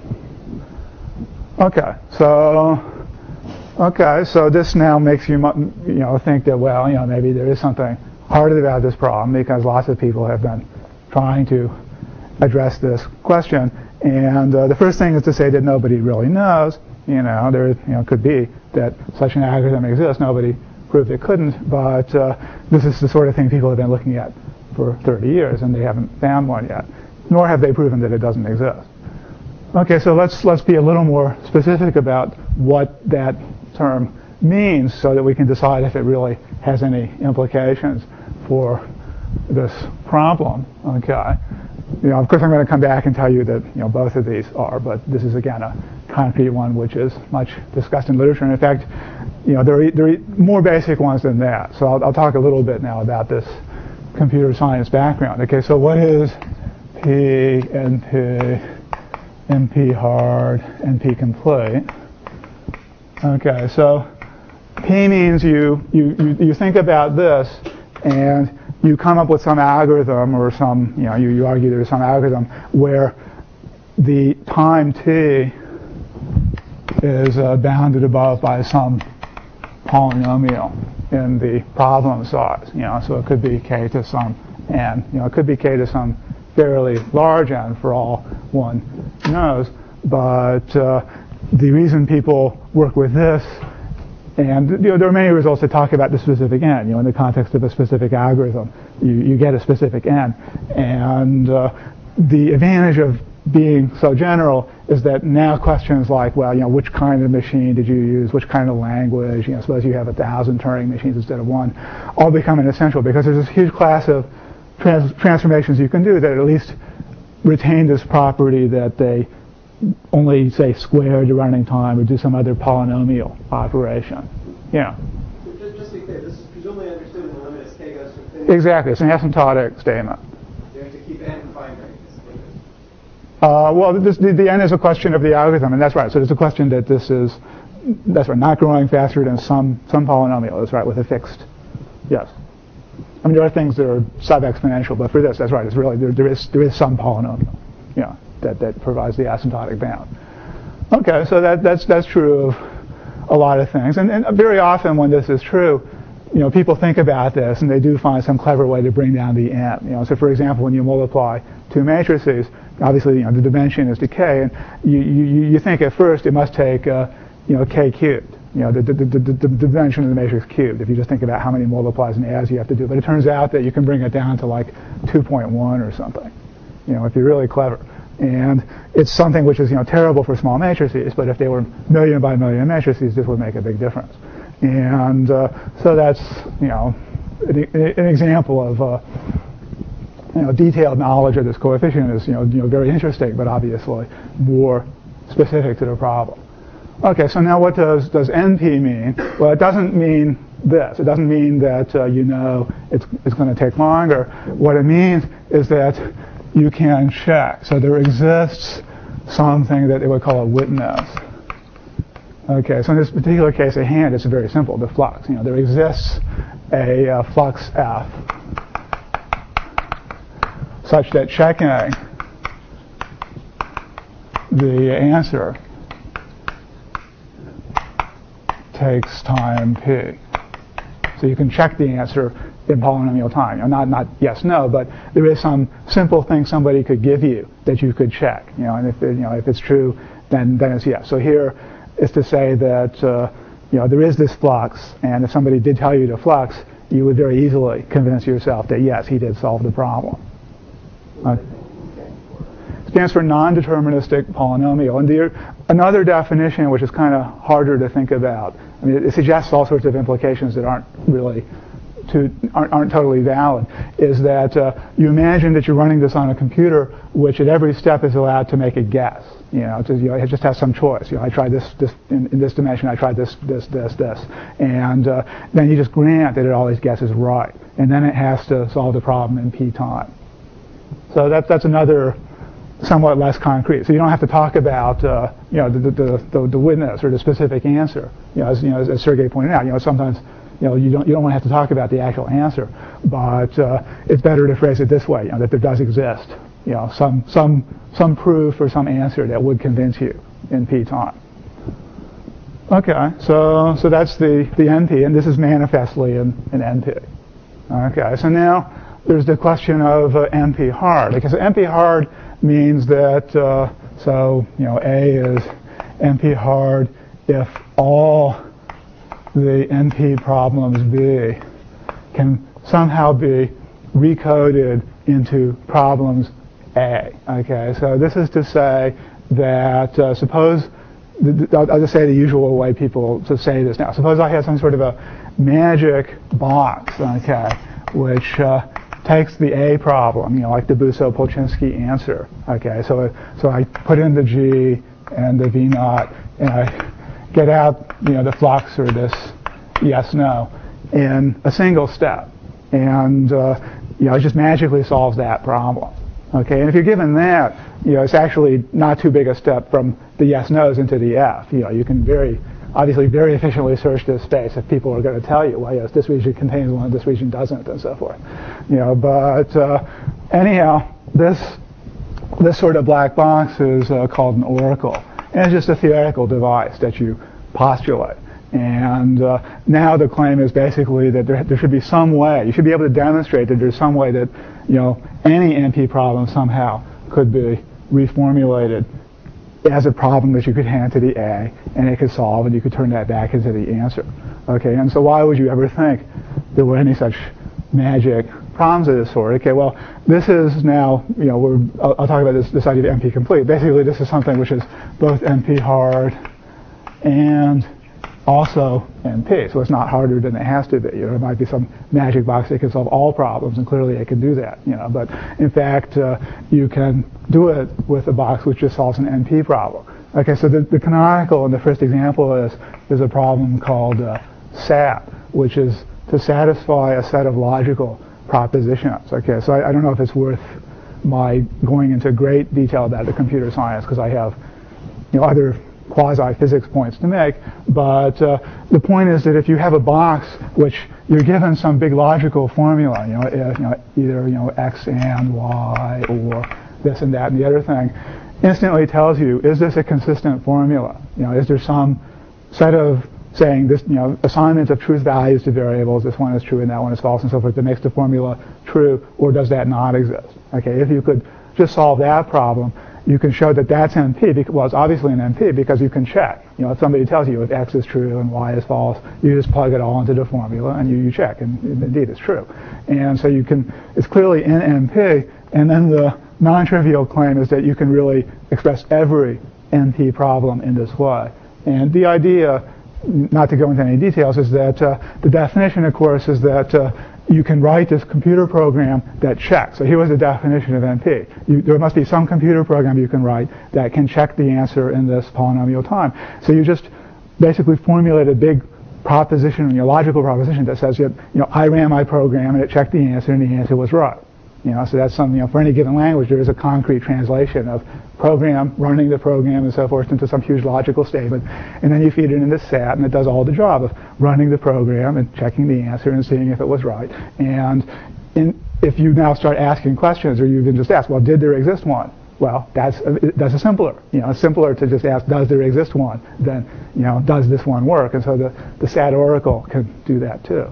So this now makes you think that, well, maybe there is something hard about this problem, because lots of people have been trying to address this question. And the first thing is to say that nobody really knows. There could be that such an algorithm exists. Nobody proved it couldn't, but this is the sort of thing people have been looking at for 30 years, and they haven't found one yet, nor have they proven that it doesn't exist. So let's be a little more specific about what that term means, so that we can decide if it really has any implications for this problem. Of course, I'm going to come back and tell you that both of these are, but this is again a concrete one which is much discussed in literature. And in fact, there are more basic ones than that. So I'll talk a little bit now about this computer science background. So what is P, NP, NP hard, NP complete? So P means you think about this, and you come up with some algorithm, or some, you argue there's some algorithm where the time t is bounded above by some polynomial in the problem size. So it could be k to some n. It could be k to some fairly large n for all one knows. But the reason people work with this, and there are many results that talk about the specific n. In the context of a specific algorithm, you get a specific n, and the advantage of being so general is that now questions like, well, which kind of machine did you use, which kind of language, suppose you have 1,000 Turing machines instead of one, all become essential because there's this huge class of transformations you can do that at least retain this property that they only, say, square the running time or do some other polynomial operation. Just to be clear, this is presumably understood in the limit as k goes to infinity. Exactly. It's an asymptotic statement. You have to keep n finite. Well, the n is a question of the algorithm, and that's right. So there's a question that that's right, not growing faster than some polynomial. That's right, with a fixed, yes. I mean, there are things that are sub-exponential, but for this, that's right. It's really there is some polynomial, that provides the asymptotic bound. Okay, so that's true of a lot of things, and very often when this is true, people think about this and they do find some clever way to bring down the n. So for example, when you multiply two matrices, obviously the dimension is decay, and you think at first it must take k cubed. The dimension of the matrix cubed. If you just think about how many multiplies and adds you have to do, but it turns out that you can bring it down to like 2.1 or something. If you're really clever. And it's something which is terrible for small matrices, but if they were million by million matrices, this would make a big difference. And so that's an example of detailed knowledge of this coefficient is very interesting, but obviously more specific to the problem. Okay, so now what does NP mean? Well, it doesn't mean this. It doesn't mean that it's going to take longer. What it means is that you can check. So there exists something that they would call a witness. Okay, so in this particular case at hand, it's very simple, the flux. There exists a flux F such that checking the answer takes time p. So you can check the answer in polynomial time. Not yes, no, but there is some simple thing somebody could give you that you could check. And if it's true, then it's yes. So here is to say that there is this flux, and if somebody did tell you the flux, you would very easily convince yourself that yes, he did solve the problem. Stands for non-deterministic polynomial. And another definition, which is kind of harder to think about, I mean, it suggests all sorts of implications that aren't totally valid, is that you imagine that you're running this on a computer, which at every step is allowed to make a guess. It just has some choice. I tried this in this dimension. I tried this, and then you just grant that it always guesses right, and then it has to solve the problem in p time. So that's another somewhat less concrete. So you don't have to talk about the witness or the specific answer. As Sergey pointed out, sometimes you don't want to have to talk about the actual answer, but it's better to phrase it this way: that there does exist some proof or some answer that would convince you in p time. Okay, so that's the NP, and this is manifestly in NP. Okay, so now there's the question of NP hard, because NP hard means that A is NP hard if all the NP problems B can somehow be recoded into problems A. Okay, so this is to say that suppose, I'll just say the usual way people to say this now. Suppose I had some sort of a magic box, okay, which takes the A problem, like the Busso-Polchinski answer. Okay, so I put in the G and the V naught, and I get out, the flux or this yes/no in a single step, and it just magically solves that problem. Okay, and if you're given that, it's actually not too big a step from the yes/nos into the F. You can obviously very efficiently search this space if people are going to tell you, well, yes, this region contains one, this region doesn't, and so forth. But anyhow, this sort of black box is called an oracle, and it's just a theoretical device that you postulate. And now the claim is basically that there should be some way. You should be able to demonstrate that there's some way that any NP problem somehow could be reformulated as a problem that you could hand to the A, and it could solve, and you could turn that back into the answer. Okay, and so why would you ever think there were any such magic problems of this sort? Okay, well, this is now, I'll talk about this idea of NP complete. Basically, this is something which is both NP hard and also NP, so it's not harder than it has to be. There might be some magic box that can solve all problems, and clearly it can do that. But in fact, you can do it with a box which just solves an NP problem. Okay, so the canonical in the first example is a problem called SAT, which is to satisfy a set of logical propositions. Okay, so I don't know if it's worth my going into great detail about the computer science because I have other quasi-physics points to make, but the point is that if you have a box which you're given some big logical formula, either X and Y or this and that and the other thing, instantly tells you, is this a consistent formula? Is there some set of saying this, assignment of truth values to variables, this one is true and that one is false and so forth, that makes the formula true, or does that not exist? Okay, if you could just solve that problem, you can show that that's NP. Well, it's obviously an NP because you can check. If somebody tells you if X is true and Y is false, you just plug it all into the formula and you check, and indeed it's true. And so it's clearly in NP, and then the non-trivial claim is that you can really express every NP problem in this way. And the idea, not to go into any details, is that the definition, of course, is that you can write this computer program that checks. So here was the definition of NP. There must be some computer program you can write that can check the answer in this polynomial time. So you just basically formulate a big proposition, logical proposition that says, I ran my program and it checked the answer and the answer was right. So that's something, for any given language, there is a concrete translation of program, running the program and so forth into some huge logical statement. And then you feed it into SAT and it does all the job of running the program and checking the answer and seeing if it was right. And if you now start asking questions, or you can just ask, well, did there exist one? Well, that's a simpler. It's simpler to just ask, does there exist one, than, does this one work? And so the SAT oracle can do that too.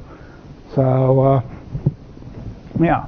So, yeah.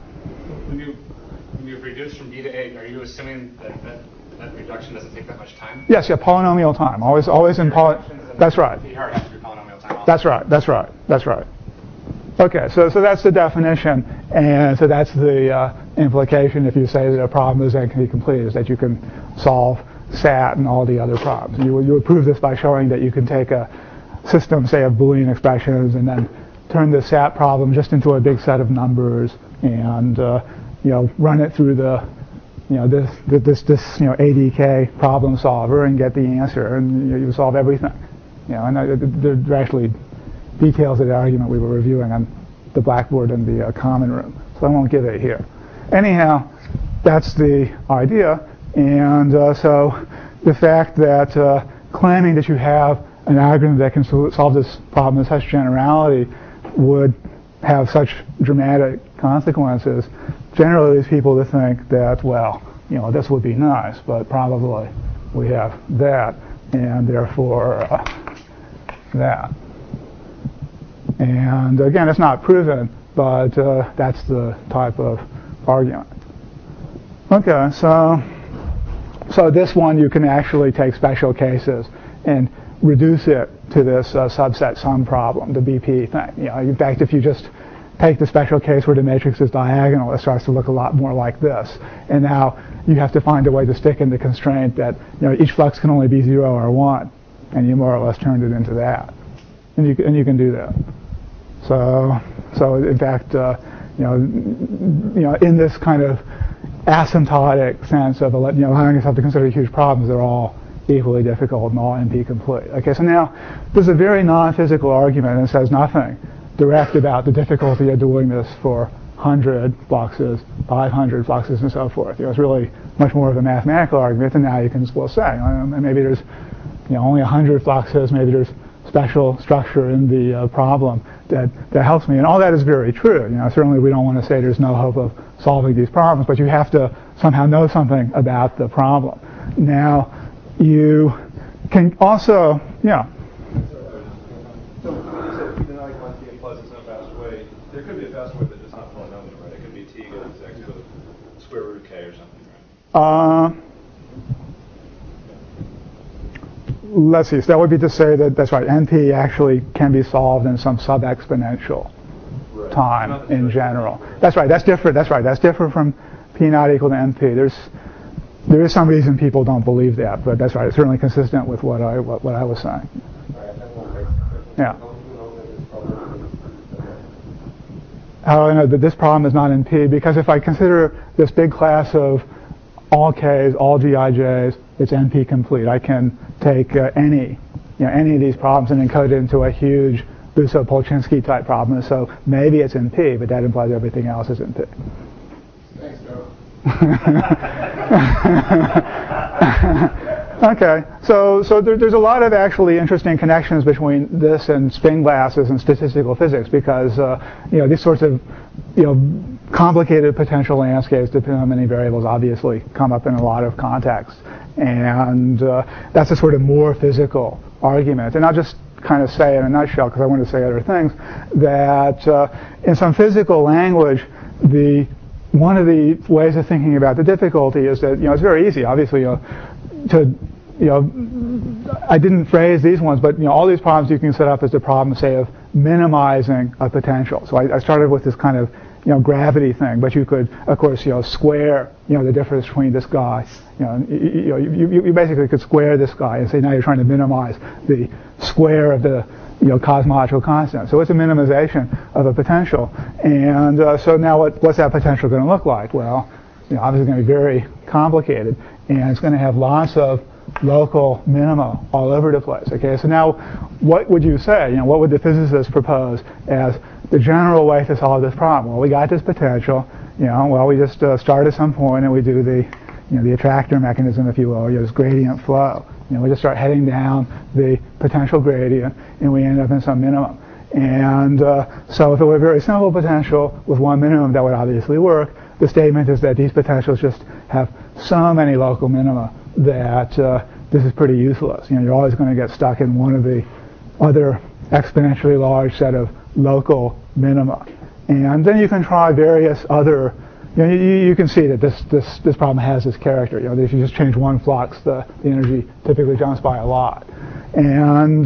When you reduce from B to A, are you assuming that reduction doesn't take that much time? Yes, polynomial time. Always in That's right. B hard has to be polynomial time also. That's right. Okay, so that's the definition, and so that's the implication if you say that a problem is NP complete, is that you can solve SAT and all the other problems. You would prove this by showing that you can take a system, say, of Boolean expressions, and then turn the SAT problem just into a big set of numbers, and run it through the this ADK problem solver and get the answer, and you solve everything. And there are actually details of the argument we were reviewing on the blackboard in the common room, so I won't give it here. Anyhow, that's the idea, and so the fact that claiming that you have an algorithm that can solve this problem in such generality would have such dramatic consequences generally leads people to think that, well, this would be nice, but probably we have that, and therefore that. And again, it's not proven, but that's the type of argument. Okay, so this one you can actually take special cases and reduce it to this subset sum problem, the BP thing. In fact, if you just take the special case where the matrix is diagonal, it starts to look a lot more like this. And now you have to find a way to stick in the constraint that each flux can only be 0 or 1, and you more or less turned it into that. And you can do that. So in fact, in this kind of asymptotic sense of allowing yourself to consider huge problems, they're all equally difficult and all NP complete. Okay, so now there's a very non-physical argument and says nothing direct about the difficulty of doing this for 100 fluxes, 500 fluxes, and so forth. It's really much more of a mathematical argument, and now you can well say maybe there's only 100 fluxes, maybe there's special structure in the problem that helps me, and all that is very true. Certainly we don't want to say there's no hope of solving these problems, but you have to somehow know something about the problem. Now, you can also, Let's see. So that would be to say that that's right. NP actually can be solved in some sub-exponential time in general. That's right. That's different. That's right. That's different from P not equal to NP. There is some reason people don't believe that, but that's right. It's certainly consistent with what I was saying. Yeah. How do I know that this problem is not in P? Because if I consider this big class of all K's, all Gij's, it's NP complete. I can take any of these problems and encode it into a huge Busso-Polchinski type problem. So maybe it's in P, but that implies everything else is in P. Thanks, Joe. Okay, so there's a lot of actually interesting connections between this and spin glasses and statistical physics because these sorts of complicated potential landscapes, depending on many variables, obviously come up in a lot of contexts, and that's a sort of more physical argument. And I'll just kind of say in a nutshell, because I want to say other things, that in some physical language, one of the ways of thinking about the difficulty is that it's very easy, obviously, I didn't phrase these ones, but all these problems you can set up as the problem, say, of minimizing a potential. So I started with this kind of gravity thing, but you could, of course, square the difference between this guy. You basically could square this guy and say now you're trying to minimize the square of the cosmological constant. So it's a minimization of a potential. And so now what's that potential going to look like? Well, obviously it's going to be very complicated, and it's going to have lots of local minima all over the place. Okay, so now what would you say? What would the physicists propose as the general way to solve this problem? Well, we got this potential. We just start at some point and we do the attractor mechanism, if you will, this gradient flow. We just start heading down the potential gradient and we end up in some minimum. And so if it were a very simple potential with one minimum, that would obviously work. The statement is that these potentials just have so many local minima that this is pretty useless. You're always going to get stuck in one of the other exponentially large set of local minima. And then you can try various other, you can see that this problem has this character. If you just change one flux, the energy typically jumps by a lot. And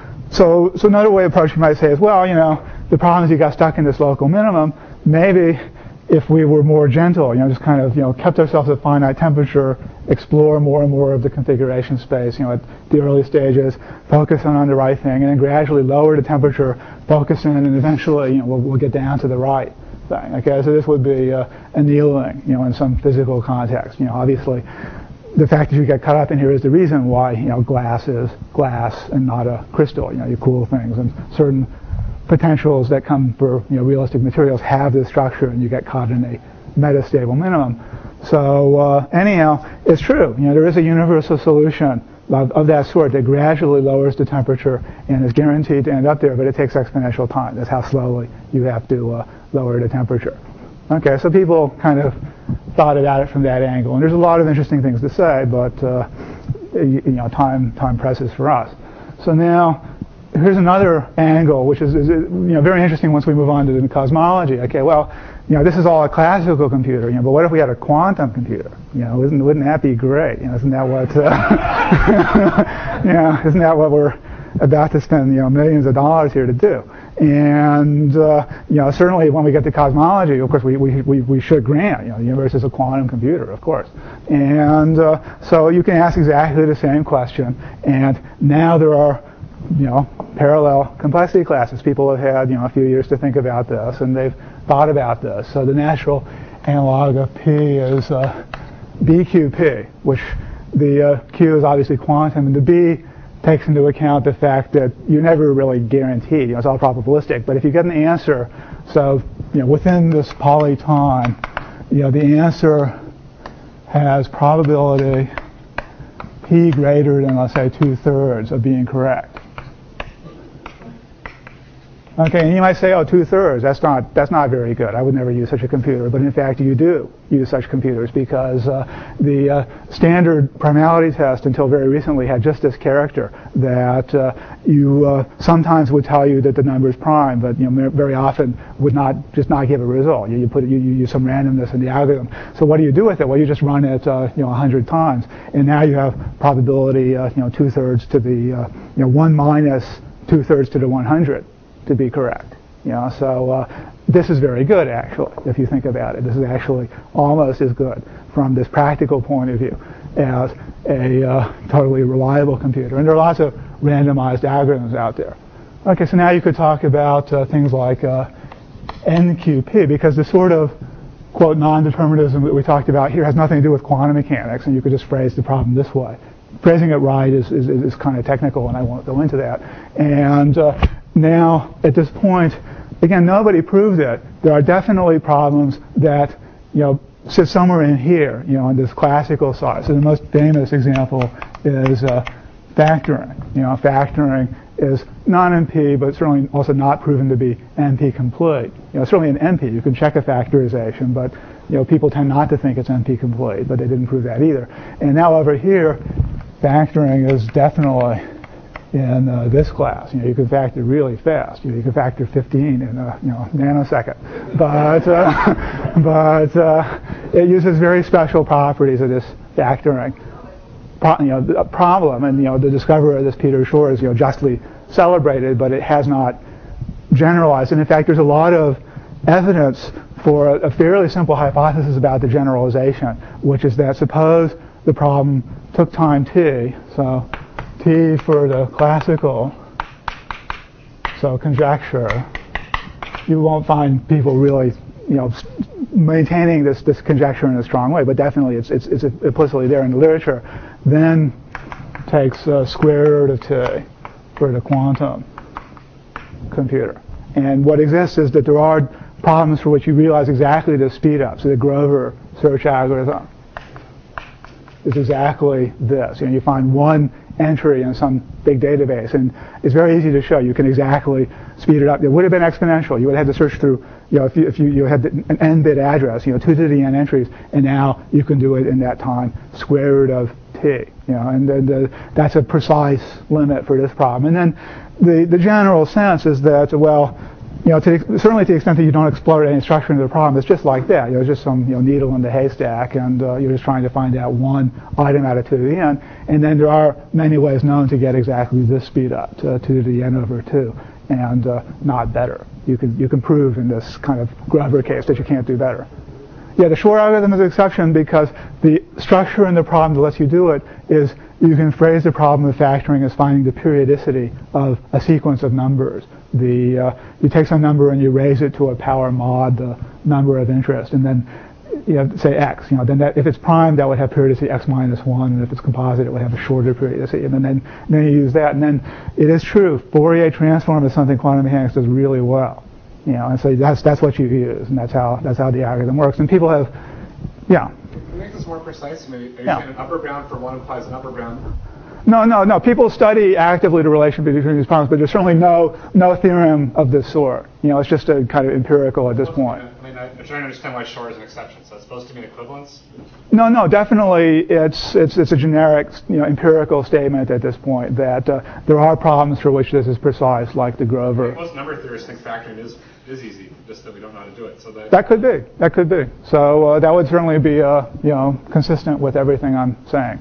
so another way of approaching might say is, well, the problem is you got stuck in this local minimum. Maybe if we were more gentle, just kind of, kept ourselves at finite temperature, explore more and more of the configuration space, at the early stages, focus on the right thing, and then gradually lower the temperature, focus in, and eventually, we'll get down to the right thing. Okay, so this would be annealing, in some physical context. Obviously, the fact that you get caught up in here is the reason why, glass is glass and not a crystal. You cool things, and certain potentials that come for realistic materials have this structure, and you get caught in a metastable minimum. So anyhow, it's true. There is a universal solution of that sort that gradually lowers the temperature and is guaranteed to end up there, but it takes exponential time. That's how slowly you have to lower the temperature. Okay, so people kind of thought about it from that angle, and there's a lot of interesting things to say, but time presses for us. So now, here's another angle, which is very interesting once we move on to the cosmology. Okay, well, this is all a classical computer, but what if we had a quantum computer? Wouldn't that be great? Isn't that what? Isn't that what we're about to spend millions of dollars here to do? And certainly when we get to cosmology, of course, we should grant the universe is a quantum computer, of course. And so you can ask exactly the same question, and now there are parallel complexity classes. People have had a few years to think about this, and they've thought about this. So the natural analog of P is BQP, which the Q is obviously quantum, and the B takes into account the fact that you're never really guaranteed. It's all probabilistic. But if you get an answer, so within this Pauli time, the answer has probability P greater than, let's say, 2/3 of being correct. Okay, and you might say, oh, 2/3. That's not very good. I would never use such a computer. But in fact, you do use such computers because the standard primality test until very recently had just this character that you sometimes would tell you that the number is prime, but very often would not give a result. You use some randomness in the algorithm. So what do you do with it? Well, you just run it 100 times, and now you have probability 2/3 to the 1 minus 2/3 to the 100. To be correct. So this is very good, actually, if you think about it. This is actually almost as good from this practical point of view as a totally reliable computer. And there are lots of randomized algorithms out there. Okay, so now you could talk about things like NQP, because the sort of, quote, non-determinism that we talked about here has nothing to do with quantum mechanics, and you could just phrase the problem this way. Phrasing it right is kind of technical, and I won't go into that. And now, at this point, again, nobody proved it. There are definitely problems that, sit somewhere in here, on this classical side. So the most famous example is factoring. Factoring is non-NP, but certainly also not proven to be NP complete. Certainly in NP, you can check a factorization, but people tend not to think it's NP complete, but they didn't prove that either. And now over here, factoring is definitely in this class. You can factor really fast. You can factor 15 in a nanosecond. But it uses very special properties of this factoring problem. And the discoverer of this, Peter Shor, is justly celebrated, but it has not generalized. And in fact, there's a lot of evidence for a fairly simple hypothesis about the generalization, which is that suppose the problem took time t, so T for the classical, so conjecture, you won't find people really, maintaining this conjecture in a strong way, but definitely it's implicitly there in the literature. Then takes square root of T for the quantum computer. And what exists is that there are problems for which you realize exactly the speed up. So the Grover search algorithm is exactly this. You find one entry in some big database, and it's very easy to show. You can exactly speed it up. It would have been exponential. You would have had to search through, if you had an n-bit address, 2 to the n entries, and now you can do it in that time, square root of t. And then that's a precise limit for this problem. And then the general sense is that, well, certainly to the extent that you don't explode any structure into the problem, it's just like that. It's just some needle in the haystack, and you're just trying to find out one item out of 2 to the n. And then there are many ways known to get exactly this speed up, to 2 to the n over 2, and not better. You can prove in this kind of Grover case that you can't do better. Yeah, the Shor algorithm is an exception because the structure in the problem that lets you do it is you can phrase the problem of factoring as finding the periodicity of a sequence of numbers. You take some number and you raise it to a power mod, the number of interest, and then say x. Then if it's prime, that would have periodicity x minus 1, and if it's composite, it would have a shorter periodicity. And then you use that, and then it is true. Fourier transform is something quantum mechanics does really well. And so that's what you use, and that's how the algorithm works. And people have, Can you make this more precise? Maybe are you saying an upper bound for one implies an upper bound? No. People study actively the relation between these problems, but there's certainly no theorem of this sort. It's just a kind of empirical at this point. I'm trying to understand why Shor is an exception. So it's supposed to be an equivalence? No. Definitely, it's a generic, empirical statement at this point that there are problems for which this is precise, like the Grover. Most number theorists think factoring is easy, just that we don't know how to do it. So that could be. So that would certainly be consistent with everything I'm saying.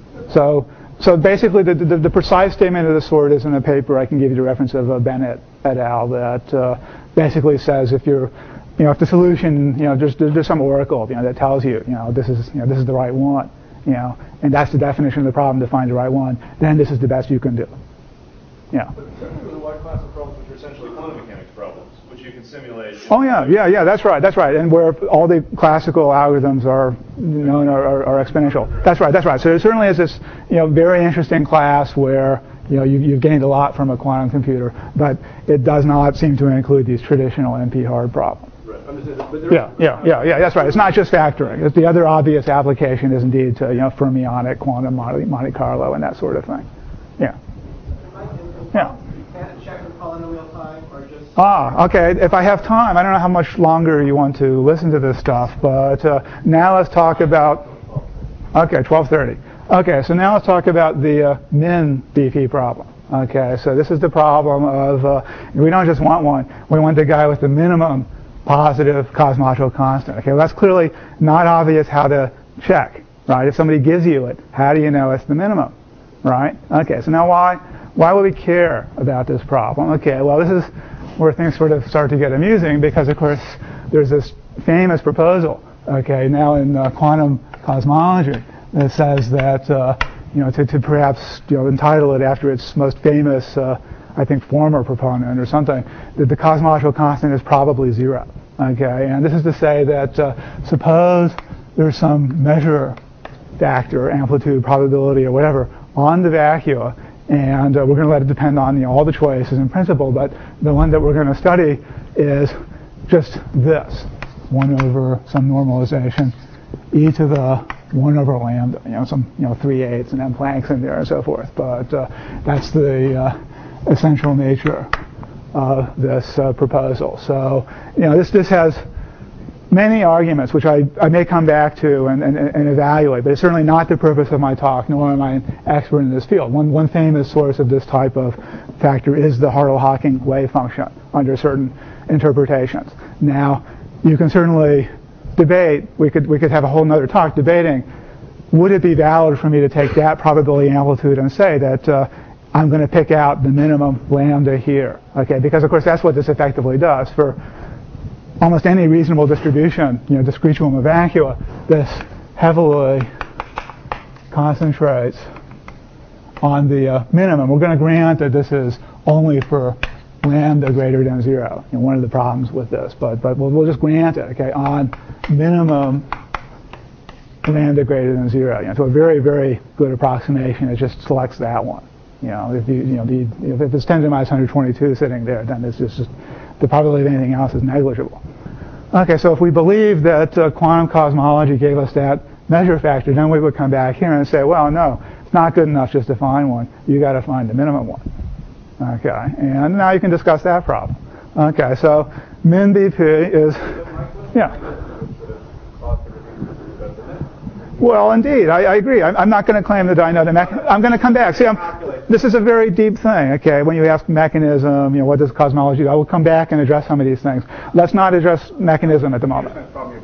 So basically, the precise statement of this sort is in a paper. I can give you the reference of Bennett et al. That basically says if the solution, there's some oracle, that tells you, this is the right one, and that's the definition of the problem to find the right one. Then this is the best you can do. But certainly there's a wide class of problems which are essentially quantum mechanics problems, which you can simulate. Oh yeah, that's right. And where all the classical algorithms are exponential. That's right. So there certainly is this, very interesting class where, you've gained a lot from a quantum computer, but it does not seem to include these traditional NP hard problems. Right. But Yeah, that's right. It's not just factoring. The other obvious application is indeed to, fermionic quantum Monte Carlo and that sort of thing. Yeah. You can't check and call quantum real time or just... Okay. If I have time, I don't know how much longer you want to listen to this stuff, but now let's talk about... Okay, 12:30. Okay, so now let's talk about the min BP problem. Okay, so this is the problem of, we don't just want one, we want the guy with the minimum positive cosmological constant. Okay, well, that's clearly not obvious how to check, right? If somebody gives you it, how do you know it's the minimum, right? Okay, so now why would we care about this problem? Okay, well, this is where things sort of start to get amusing because, of course, there's this famous proposal, okay, now in quantum cosmology that says that, to perhaps, entitle it after its most famous, I think, former proponent or something, that the cosmological constant is probably 0. Okay, and this is to say that suppose there's some measure factor, amplitude, probability, or whatever on the vacua, and we're going to let it depend on all the choices in principle, but the one that we're going to study is just this, 1 over some normalization, e to the 1 over lambda, some 3/8 and then Planck's in there and so forth. But that's the essential nature of this proposal. So this has many arguments which I may come back to and evaluate, but it's certainly not the purpose of my talk, nor am I an expert in this field. One famous source of this type of factor is the Hartle-Hawking wave function under certain interpretations. Now, you can certainly debate, we could have a whole nother talk debating, would it be valid for me to take that probability amplitude and say that I'm going to pick out the minimum lambda here, okay? Because of course that's what this effectively does for almost any reasonable distribution, discrete-Schwimmer vacua. This heavily concentrates on the minimum. We're going to grant that this is only for lambda greater than 0. One of the problems with this, but we'll just grant it, okay, on minimum lambda greater than 0. So a very, very good approximation. It just selects that one. If it's 10 to the minus 122 sitting there, then it's just the probability of anything else is negligible. Okay, so if we believe that quantum cosmology gave us that measure factor, then we would come back here and say, well, no, it's not good enough just to find one. You got to find the minimum one. Okay, and now you can discuss that problem. Okay, so min BP is, yeah. Well, indeed, I agree. I'm not going to claim that I know the mechanism. I'm going to come back. See, this is a very deep thing, okay? When you ask mechanism, what does cosmology do? I will come back and address some of these things. Let's not address mechanism at the moment.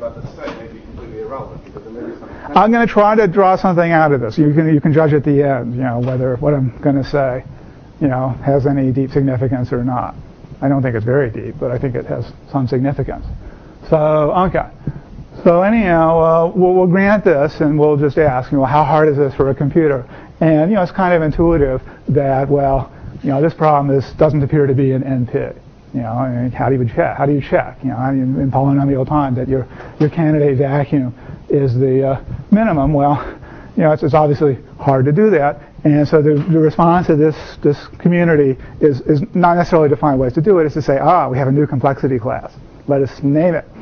I'm going to try to draw something out of this. You can judge at the end, whether what I'm going to say, has any deep significance or not. I don't think it's very deep, but I think it has some significance. So, okay. So anyhow, we'll grant this, and we'll just ask, how hard is this for a computer? And it's kind of intuitive that, this problem doesn't appear to be an NP. How do you check? How do you check? In polynomial time that your candidate vacuum is the minimum. Well, it's obviously hard to do that, and so the response to this community is not necessarily to find ways to do it. It's to say, we have a new complexity class. Let us name it.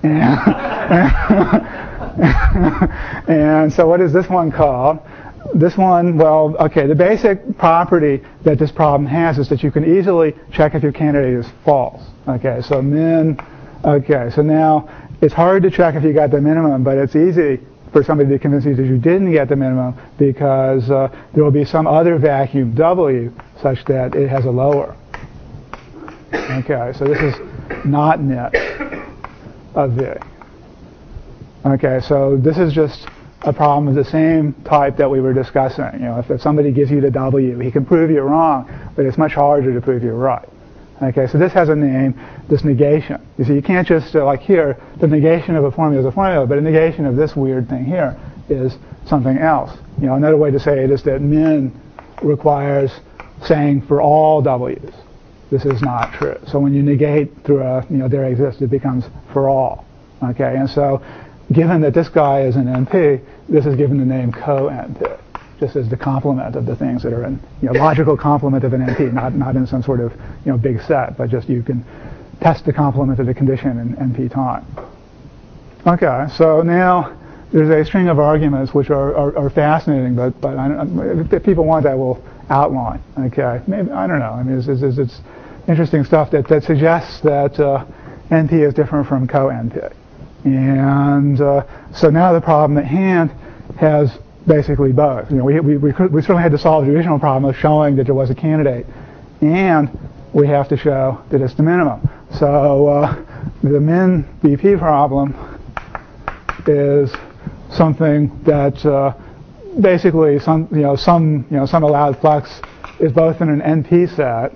And so what is this one called? This one, the basic property that this problem has is that you can easily check if your candidate is false. Okay, so so now it's hard to check if you got the minimum, but it's easy for somebody to convince you that you didn't get the minimum because there will be some other vacuum W such that it has a lower. Okay, so this is not net of V. Okay, so this is just a problem of the same type that we were discussing. If somebody gives you the W, he can prove you're wrong, but it's much harder to prove you're right. Okay, so this has a name, this negation. You see, you can't just, like here, the negation of a formula is a formula, but a negation of this weird thing here is something else. Another way to say it is that min requires saying for all W's. This is not true. So when you negate through there exists, it becomes for all. Okay, and so given that this guy is an NP, this is given the name co-NP, just as the complement of the things that are in, logical complement of an NP, not in some sort of, big set, but just you can test the complement of the condition in NP time. Okay, so now there's a string of arguments which are fascinating, but if people want, I will outline. Okay, maybe I don't know. I mean, it's interesting stuff that suggests that NP is different from co-NP. And so now the problem at hand has basically both. We certainly had to solve the original problem of showing that there was a candidate, and we have to show that it's the minimum. So the min BP problem is something that basically some allowed flux is both in an NP set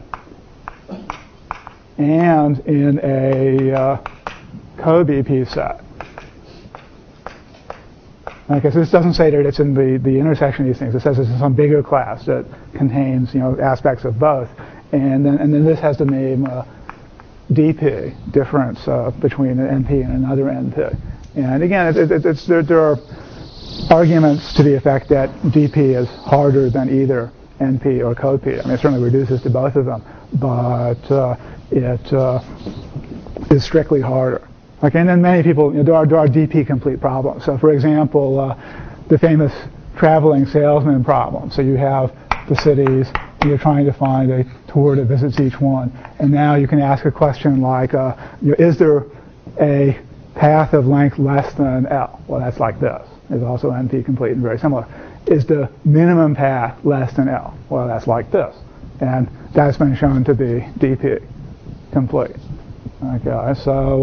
and in a co-BP set. Okay, so this doesn't say that it's in the intersection of these things. It says it's in some bigger class that contains aspects of both, and then this has the name DP, difference between an NP and another NP. And again, there are arguments to the effect that DP is harder than either NP or co-P. I mean, it certainly reduces to both of them, but it is strictly harder. Okay, and then many people, there are DP complete problems. So, for example, the famous traveling salesman problem. So you have the cities, and you're trying to find a tour that visits each one, and now you can ask a question like, is there a path of length less than L? Well, that's like this. It's also NP complete and very similar. Is the minimum path less than L? Well, that's like this, and that's been shown to be DP complete. Okay,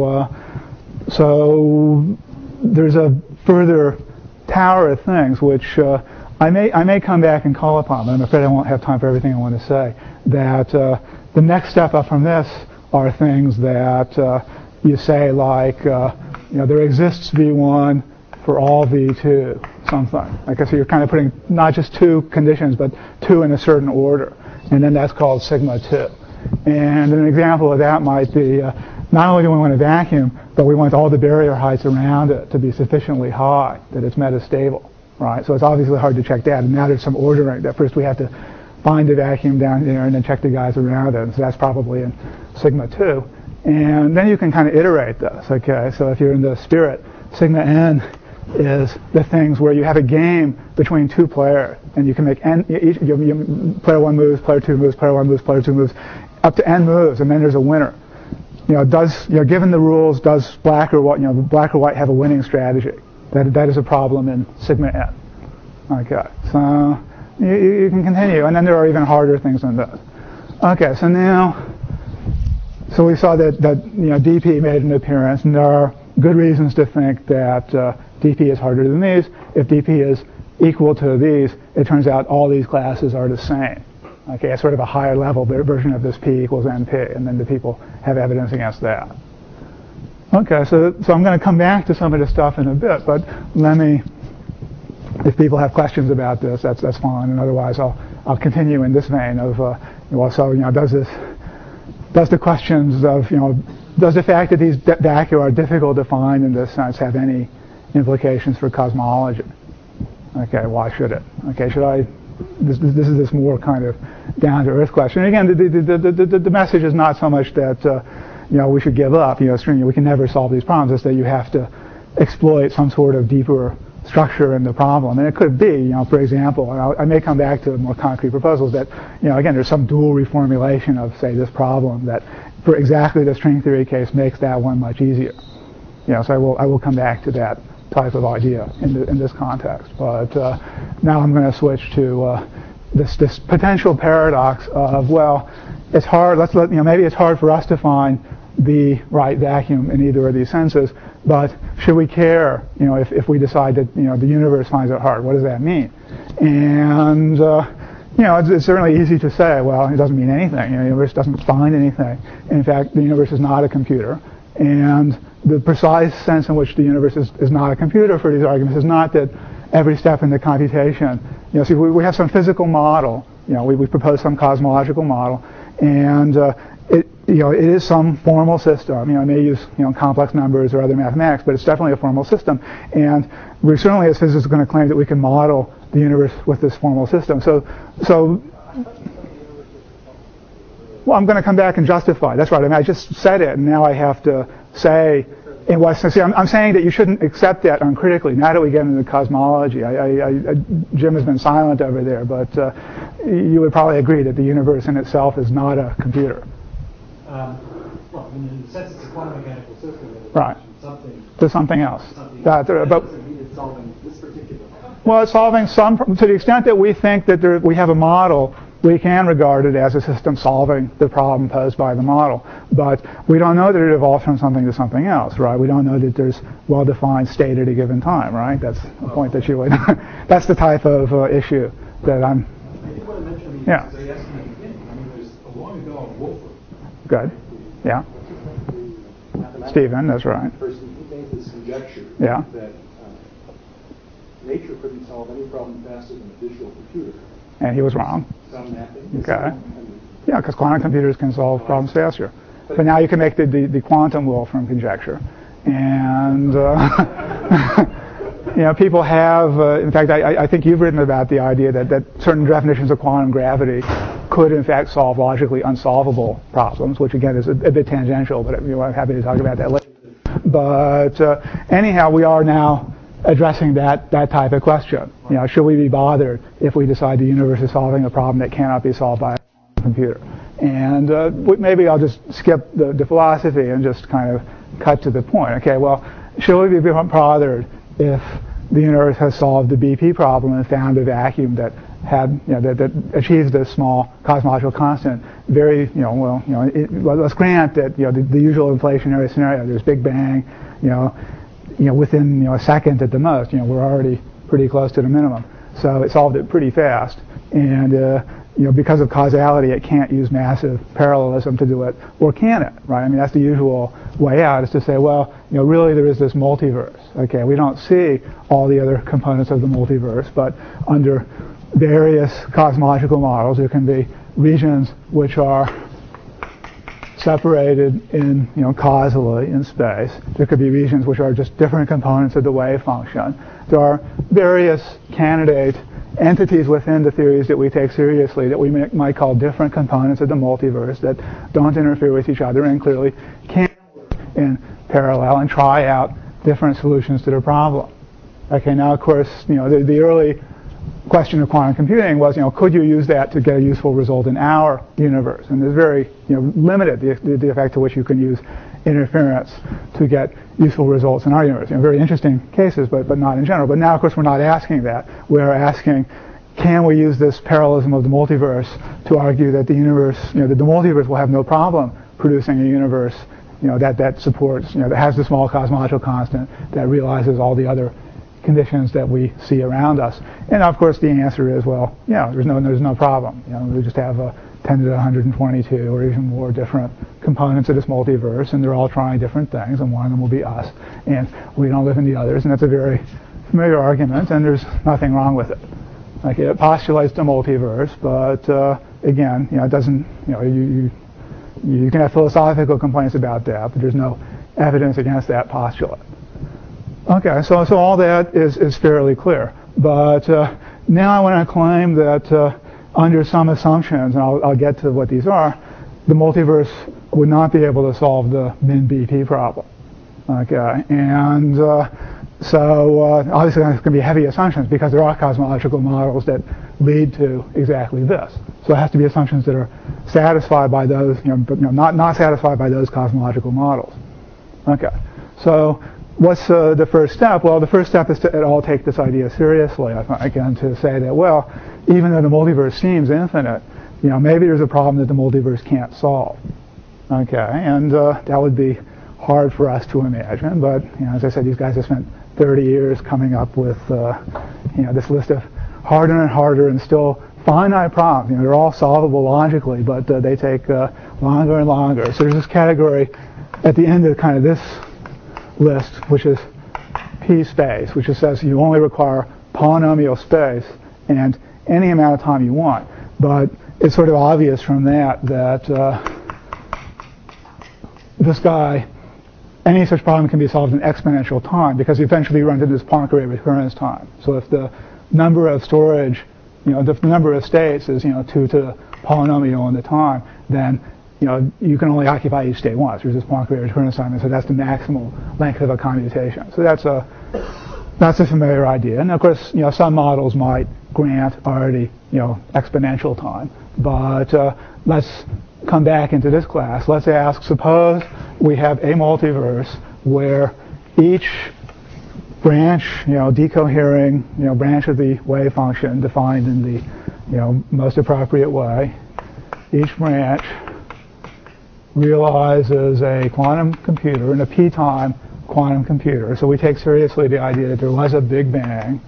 so there's a further tower of things which I may come back and call upon, but I'm afraid I won't have time for everything I want to say. That the next step up from this are things that you say like, there exists V1 for all V2 something. Okay, so you're kind of putting not just two conditions, but two in a certain order, and then that's called sigma 2. And an example of that might be not only do we want a vacuum, but we want all the barrier heights around it to be sufficiently high that it's metastable, right? So it's obviously hard to check that, and now there's some ordering that first we have to find the vacuum down there and then check the guys around it, and so that's probably in sigma 2. And then you can kind of iterate this, okay? So if you're in the spirit, sigma n is the things where you have a game between two players, and you can make n, player 1 moves, player 2 moves, player 1 moves, player 2 moves, up to n moves, and then there's a winner. Given the rules, does black or white have a winning strategy? That is a problem in sigma n. Okay, so you can continue, and then there are even harder things than this. Okay, so we saw that DP made an appearance, and there are good reasons to think that DP is harder than these. If DP is equal to these, it turns out all these classes are the same. Okay, it's sort of a higher level version of this P equals NP, and then the people have evidence against that. Okay, so I'm going to come back to some of this stuff in a bit, but let me, if people have questions about this, that's fine, and otherwise I'll continue in this vein of, does the questions of, does the fact that these vacua are difficult to find in this sense have any implications for cosmology? Okay, why should it? Okay, this is this more kind of down-to-earth question. And again, the message is not so much that we should give up. We can never solve these problems. It's that you have to exploit some sort of deeper structure in the problem. And it could be, for example, and I may come back to more concrete proposals that, again, there's some dual reformulation of, say, this problem that, for exactly the string theory case, makes that one much easier. So I will come back to that type of idea in this context. But now I'm going to switch to this potential paradox of, well, it's hard. Maybe it's hard for us to find the right vacuum in either of these senses, but should we care? If we decide that the universe finds it hard, what does that mean? And it's certainly easy to say, well, it doesn't mean anything. The universe doesn't find anything. In fact, the universe is not a computer, and the precise sense in which the universe is not a computer for these arguments is not that every step in the computation, see, we have some physical model, we propose some cosmological model, and it is some formal system. I may use complex numbers or other mathematics, but it's definitely a formal system, and we're certainly as physicists going to claim that we can model the universe with this formal system. So well, I'm going to come back and justify. That's right. I just said it, and now I have to say in what sense. See, I'm saying that you shouldn't accept that uncritically. Now that we get into cosmology, Jim has been silent over there, but you would probably agree that the universe in itself is not a computer. Well, in the sense it's a quantum mechanical system. Right. To something else. That doesn't mean it's solving this particular problem. Well, it's solving some, to the extent that we think that we have a model, we can regard it as a system solving the problem posed by the model. But we don't know that it evolves from something to something else, right? We don't know that there's well-defined state at a given time, right? That's the point that you would, that's the type of issue that I'm... I did want to mention, yeah. As I asked in the beginning, there's a long ago on Wolfram. Good. Yeah. Stephen, that's right. Person, he made this conjecture yeah. that nature couldn't solve any problem faster than a visual computer. And he was wrong. Some mapping. Okay. Yeah, because quantum computers can solve problems faster. But now you can make the quantum Wolfram conjecture. And, people have, in fact, I think you've written about the idea that certain definitions of quantum gravity could, in fact, solve logically unsolvable problems, which, again, is a bit tangential, but I'm happy to talk about that later. But anyhow, we are now addressing that type of question. Should we be bothered if we decide the universe is solving a problem that cannot be solved by a computer? And maybe I'll just skip the philosophy and just kind of cut to the point. Okay, well, should we be bothered if the universe has solved the BP problem and found a vacuum that had, that achieves this small cosmological constant? Let's grant that, the usual inflationary scenario. There's Big Bang, within a second at the most. We're already pretty close to the minimum. So it solved it pretty fast. And because of causality, it can't use massive parallelism to do it, or can it? Right? I mean, that's the usual way out, is to say, well, really there is this multiverse. Okay, we don't see all the other components of the multiverse, but under various cosmological models, there can be regions which are separated in, causally in space. There could be regions which are just different components of the wave function. There are various candidate entities within the theories that we take seriously that we might call different components of the multiverse that don't interfere with each other and clearly can work in parallel and try out different solutions to the problem. Okay, now of course, the early question of quantum computing was, could you use that to get a useful result in our universe? And there's very, limited the effect to which you can use interference to get useful results in our universe. Very interesting cases, but not in general. But now, of course, we're not asking that. We're asking, can we use this parallelism of the multiverse to argue that the universe, that the multiverse will have no problem producing a universe, that supports, that has the small cosmological constant that realizes all the other conditions that we see around us. And of course, the answer is, well, there's no problem. We just have 10 to the 122 or even more different components of this multiverse, and they're all trying different things, and one of them will be us, and we don't live in the others. And that's a very familiar argument, and there's nothing wrong with it. Like, it postulates the multiverse, but again, it doesn't. You can have philosophical complaints about that, but there's no evidence against that postulate. Okay, so all that is fairly clear. But now I want to claim that under some assumptions, and I'll get to what these are, the multiverse would not be able to solve the min-BP problem. Okay, and so obviously there's going to be heavy assumptions because there are cosmological models that lead to exactly this. So it has to be assumptions that are satisfied by those, but not satisfied by those cosmological models. Okay, so what's the first step? Well, the first step is to at all take this idea seriously, I think, and to say that, well, even though the multiverse seems infinite, maybe there's a problem that the multiverse can't solve. Okay, and that would be hard for us to imagine, but as I said, these guys have spent 30 years coming up with this list of harder and harder and still finite problems. They're all solvable logically, but they take longer and longer. So there's this category at the end of kind of this list, which is P space, which just says you only require polynomial space and any amount of time you want. But it's sort of obvious from that this guy, any such problem can be solved in exponential time because eventually you run into this Poincare recurrence time. So if the number of storage, the number of states is 2 to the polynomial in the time, then you can only occupy each state once. There's this Poincare recurrence time, and so that's the maximal length of a commutation. So that's a That's a familiar idea. And of course, some models might grant already, exponential time. But let's come back into this class. Let's ask, suppose we have a multiverse where each branch, decohering, branch of the wave function defined in the, most appropriate way, each branch realizes a quantum computer in a p-time quantum computer. So we take seriously the idea that there was a Big Bang,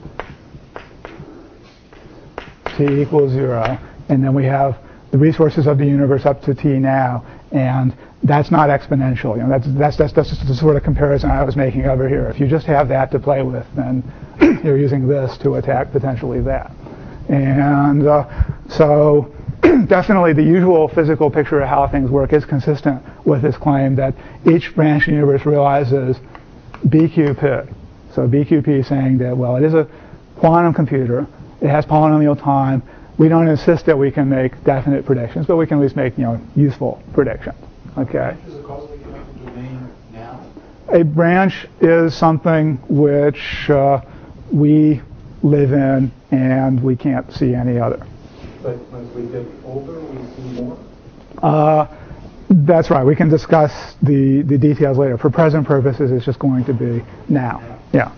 t equals 0, and then we have the resources of the universe up to t now, and that's not exponential. That's just the sort of comparison I was making over here. If you just have that to play with, then you're using this to attack potentially that. And so definitely the usual physical picture of how things work is consistent with this claim that each branch in the universe realizes BQP. So BQP is saying that, well, it is a quantum computer. It has polynomial time. We don't insist that we can make definite predictions, but we can at least make, useful predictions. Okay. Is a causally connected domain now? A branch is something which we live in and we can't see any other. But as we get older, we see more? That's right. We can discuss the details later. For present purposes, it's just going to be now. Yeah.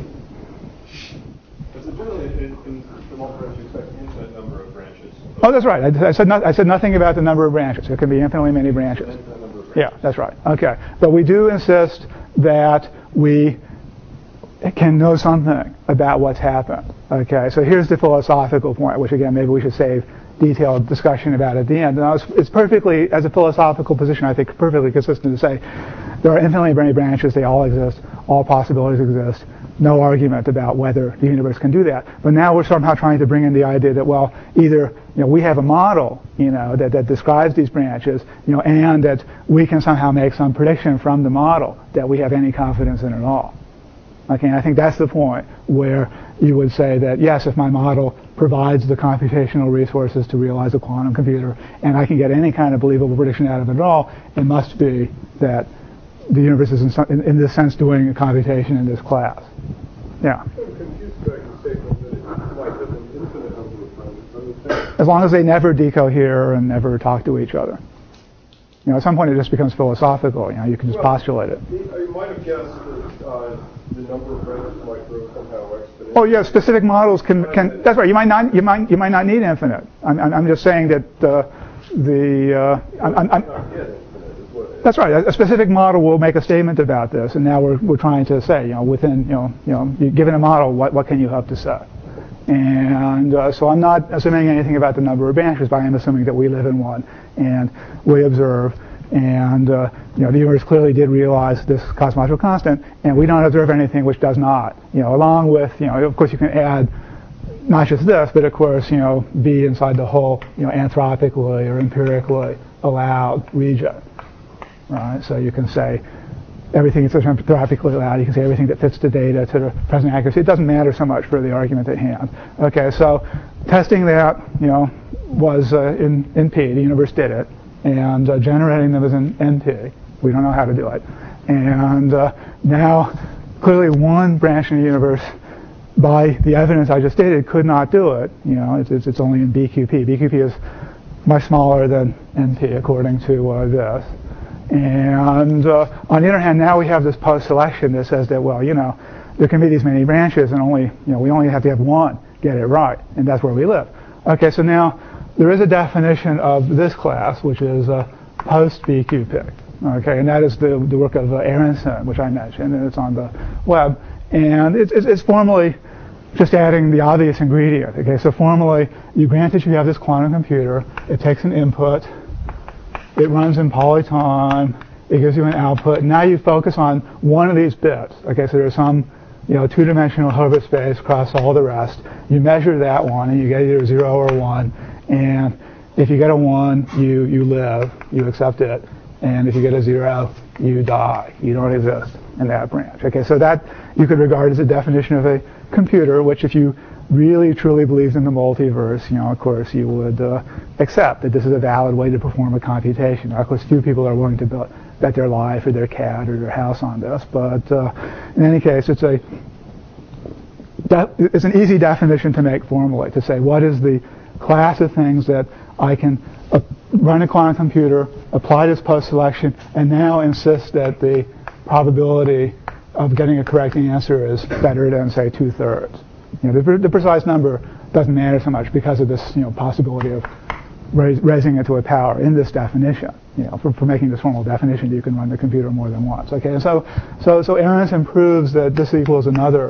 So generally, in the multiverse, you expect an infinite number of branches. Oh, that's right. I said nothing about the number of branches. It can be infinitely many branches. Yeah, that's right. Okay. But we do insist that we can know something about what's happened. Okay. So here's the philosophical point, which again, maybe we should save detailed discussion about at the end. Now, it's perfectly, as a philosophical position, I think perfectly consistent to say there are infinitely many branches. They all exist. All possibilities exist. No argument about whether the universe can do that. But now we're somehow trying to bring in the idea that, well, either we have a model, that describes these branches, and that we can somehow make some prediction from the model that we have any confidence in at all. Okay, and I think that's the point where you would say that, yes, if my model provides the computational resources to realize a quantum computer, and I can get any kind of believable prediction out of it at all, it must be that the universe is in this sense doing a computation in this class. Yeah. As long as they never decohere and never talk to each other. At some point it just becomes philosophical. You can just postulate it. You might have guessed that the number of branches might grow somehow exponentially. Oh yeah, specific models can. That's right. You might not need infinite. I'm just saying that that's right. A specific model will make a statement about this, and now we're trying to say, within, given a model, what can you hope to say? And so I'm not assuming anything about the number of branches, but I am assuming that we live in one, and we observe, and the universe clearly did realize this cosmological constant, and we don't observe anything which does not. Along with, of course, you can add not just this, but of course, be inside the whole, anthropically or empirically allowed region. Right, so you can say everything that's anthropically allowed. You can say everything that fits the data to the present accuracy. It doesn't matter so much for the argument at hand. Okay, so testing that, was in P. The universe did it, and generating them is in NP. We don't know how to do it, and now clearly one branch in the universe, by the evidence I just stated, could not do it. It's only in BQP. BQP is much smaller than NP according to this. And on the other hand, now we have this post-selection that says that, well, there can be these many branches, and we only have to have one get it right, and that's where we live. Okay, so now there is a definition of this class, which is post-BQP. Okay, and that is the work of Aronson, which I mentioned, and it's on the web, and it's formally just adding the obvious ingredient. Okay, so formally, you grant that you have this quantum computer. It takes an input. It runs in polytime. It gives you an output. Now you focus on one of these bits. Okay, so there's some, two-dimensional Hilbert space across all the rest. You measure that one, and you get either 0 or 1. And if you get a 1, you live. You accept it. And if you get a 0, you die. You don't exist in that branch. Okay, so that you could regard as a definition of a computer, which if you really truly believed in the multiverse, of course, you would accept that this is a valid way to perform a computation. Of course, few people are willing to bet their life or their cat or their house on this, but in any case, it's a it's an easy definition to make formally, to say what is the class of things that I can run a quantum computer, apply this post-selection, and now insist that the probability of getting a correct answer is better than, say, 2/3. The precise number doesn't matter so much because of this possibility of raising it to a power in this definition. For making this formal definition, you can run the computer more than once. Okay, and so Aronson proves that this equals another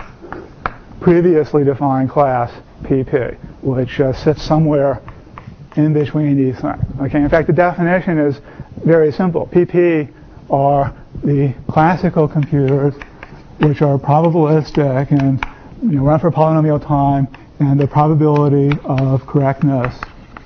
previously defined class, PP, which sits somewhere in between these things. Okay, in fact, the definition is very simple. PP are the classical computers which are probabilistic and run for polynomial time, and the probability of correctness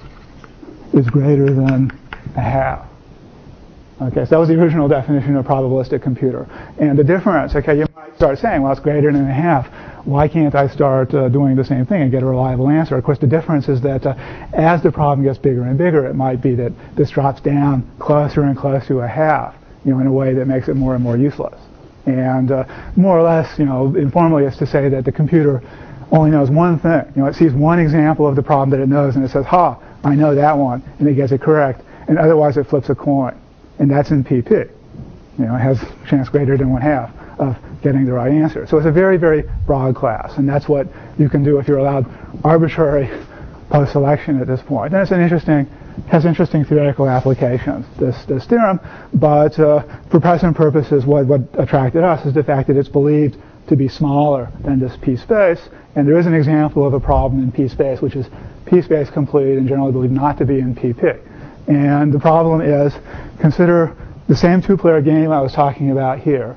is greater than a half. Okay, so that was the original definition of probabilistic computer. And the difference, okay, you might start saying, well, it's greater than a half. Why can't I start doing the same thing and get a reliable answer? Of course, the difference is that as the problem gets bigger and bigger, it might be that this drops down closer and closer to a half, in a way that makes it more and more useless. And more or less, informally, it's to say that the computer only knows one thing. It sees one example of the problem that it knows, and it says, ha, I know that one, and it gets it correct. And otherwise, it flips a coin, and that's in PP. It has a chance greater than 1/2 of getting the right answer. So it's a very, very broad class, and that's what you can do if you're allowed arbitrary post-selection at this point. And has interesting theoretical applications, this theorem, but for present purposes, what attracted us is the fact that it's believed to be smaller than this p-space, and there is an example of a problem in p-space, which is p-space complete and generally believed not to be in PP. And the problem is, consider the same two-player game I was talking about here.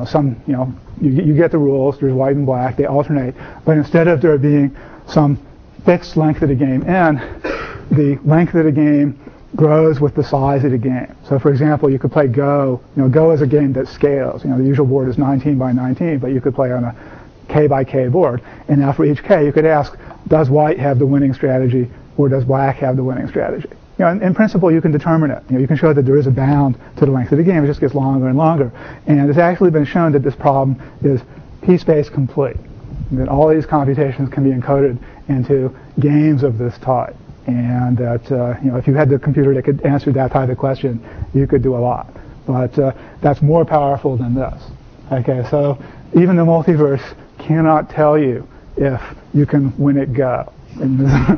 You get the rules. There's white and black. They alternate. But instead of there being some fixed length of the game n, the length of the game grows with the size of the game. So, for example, you could play Go. Go is a game that scales. The usual board is 19 by 19, but you could play on a K by K board. And now for each K, you could ask, does white have the winning strategy, or does black have the winning strategy? In principle, you can determine it. You can show that there is a bound to the length of the game. It just gets longer and longer. And it's actually been shown that this problem is p-space complete, that all these computations can be encoded into games of this type. And that, if you had the computer that could answer that type of question, you could do a lot. But that's more powerful than this. Okay, so even the multiverse cannot tell you if you can win at Go. In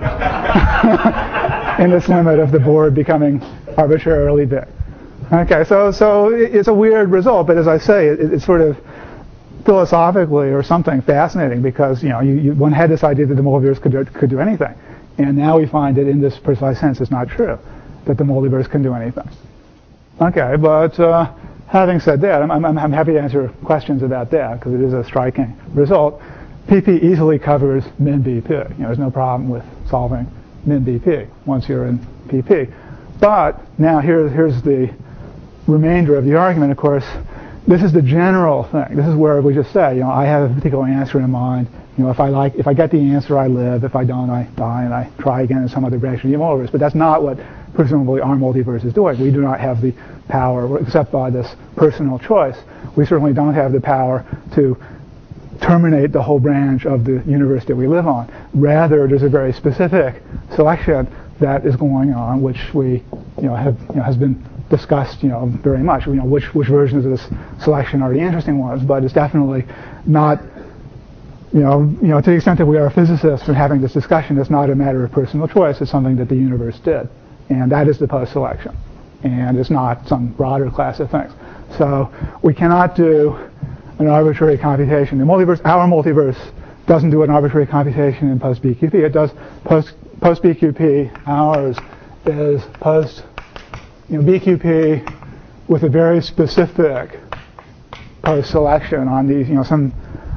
this limit of the board becoming arbitrarily big. Okay, so it's a weird result, but as I say, it's sort of philosophically or something fascinating because one had this idea that the multiverse could do anything, and now we find that in this precise sense it's not true that the multiverse can do anything. Okay, but having said that, I'm happy to answer questions about that because it is a striking result. PP easily covers min BP. There's no problem with solving min BP once you're in PP. But now here's the remainder of the argument. Of course, this is the general thing. This is where we just say, I have a particular answer in mind. If I get the answer, I live. If I don't, I die, and I try again in some other direction. Multiverse. But that's not what presumably our multiverse is doing. We do not have the power, except by this personal choice. We certainly don't have the power to terminate the whole branch of the universe that we live on. Rather, there's a very specific selection that is going on, which we, has been discussed, very much. Which versions of this selection are the interesting ones, but it's definitely not, to the extent that we are physicists and having this discussion, it's not a matter of personal choice. It's something that the universe did, and that is the post-selection, and it's not some broader class of things. So we cannot do an arbitrary computation. Our multiverse doesn't do an arbitrary computation in post-BQP. It does post-BQP. Ours is post-BQP with a very specific post-selection on these, some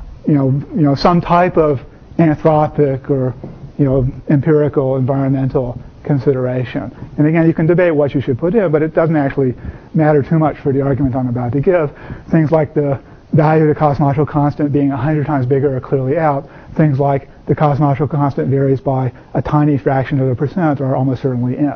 type of anthropic or, empirical environmental consideration. And again, you can debate what you should put in, but it doesn't actually matter too much for the argument I'm about to give. Things like the value of the cosmological constant being 100 times bigger are clearly out. Things like the cosmological constant varies by a tiny fraction of a percent are almost certainly in.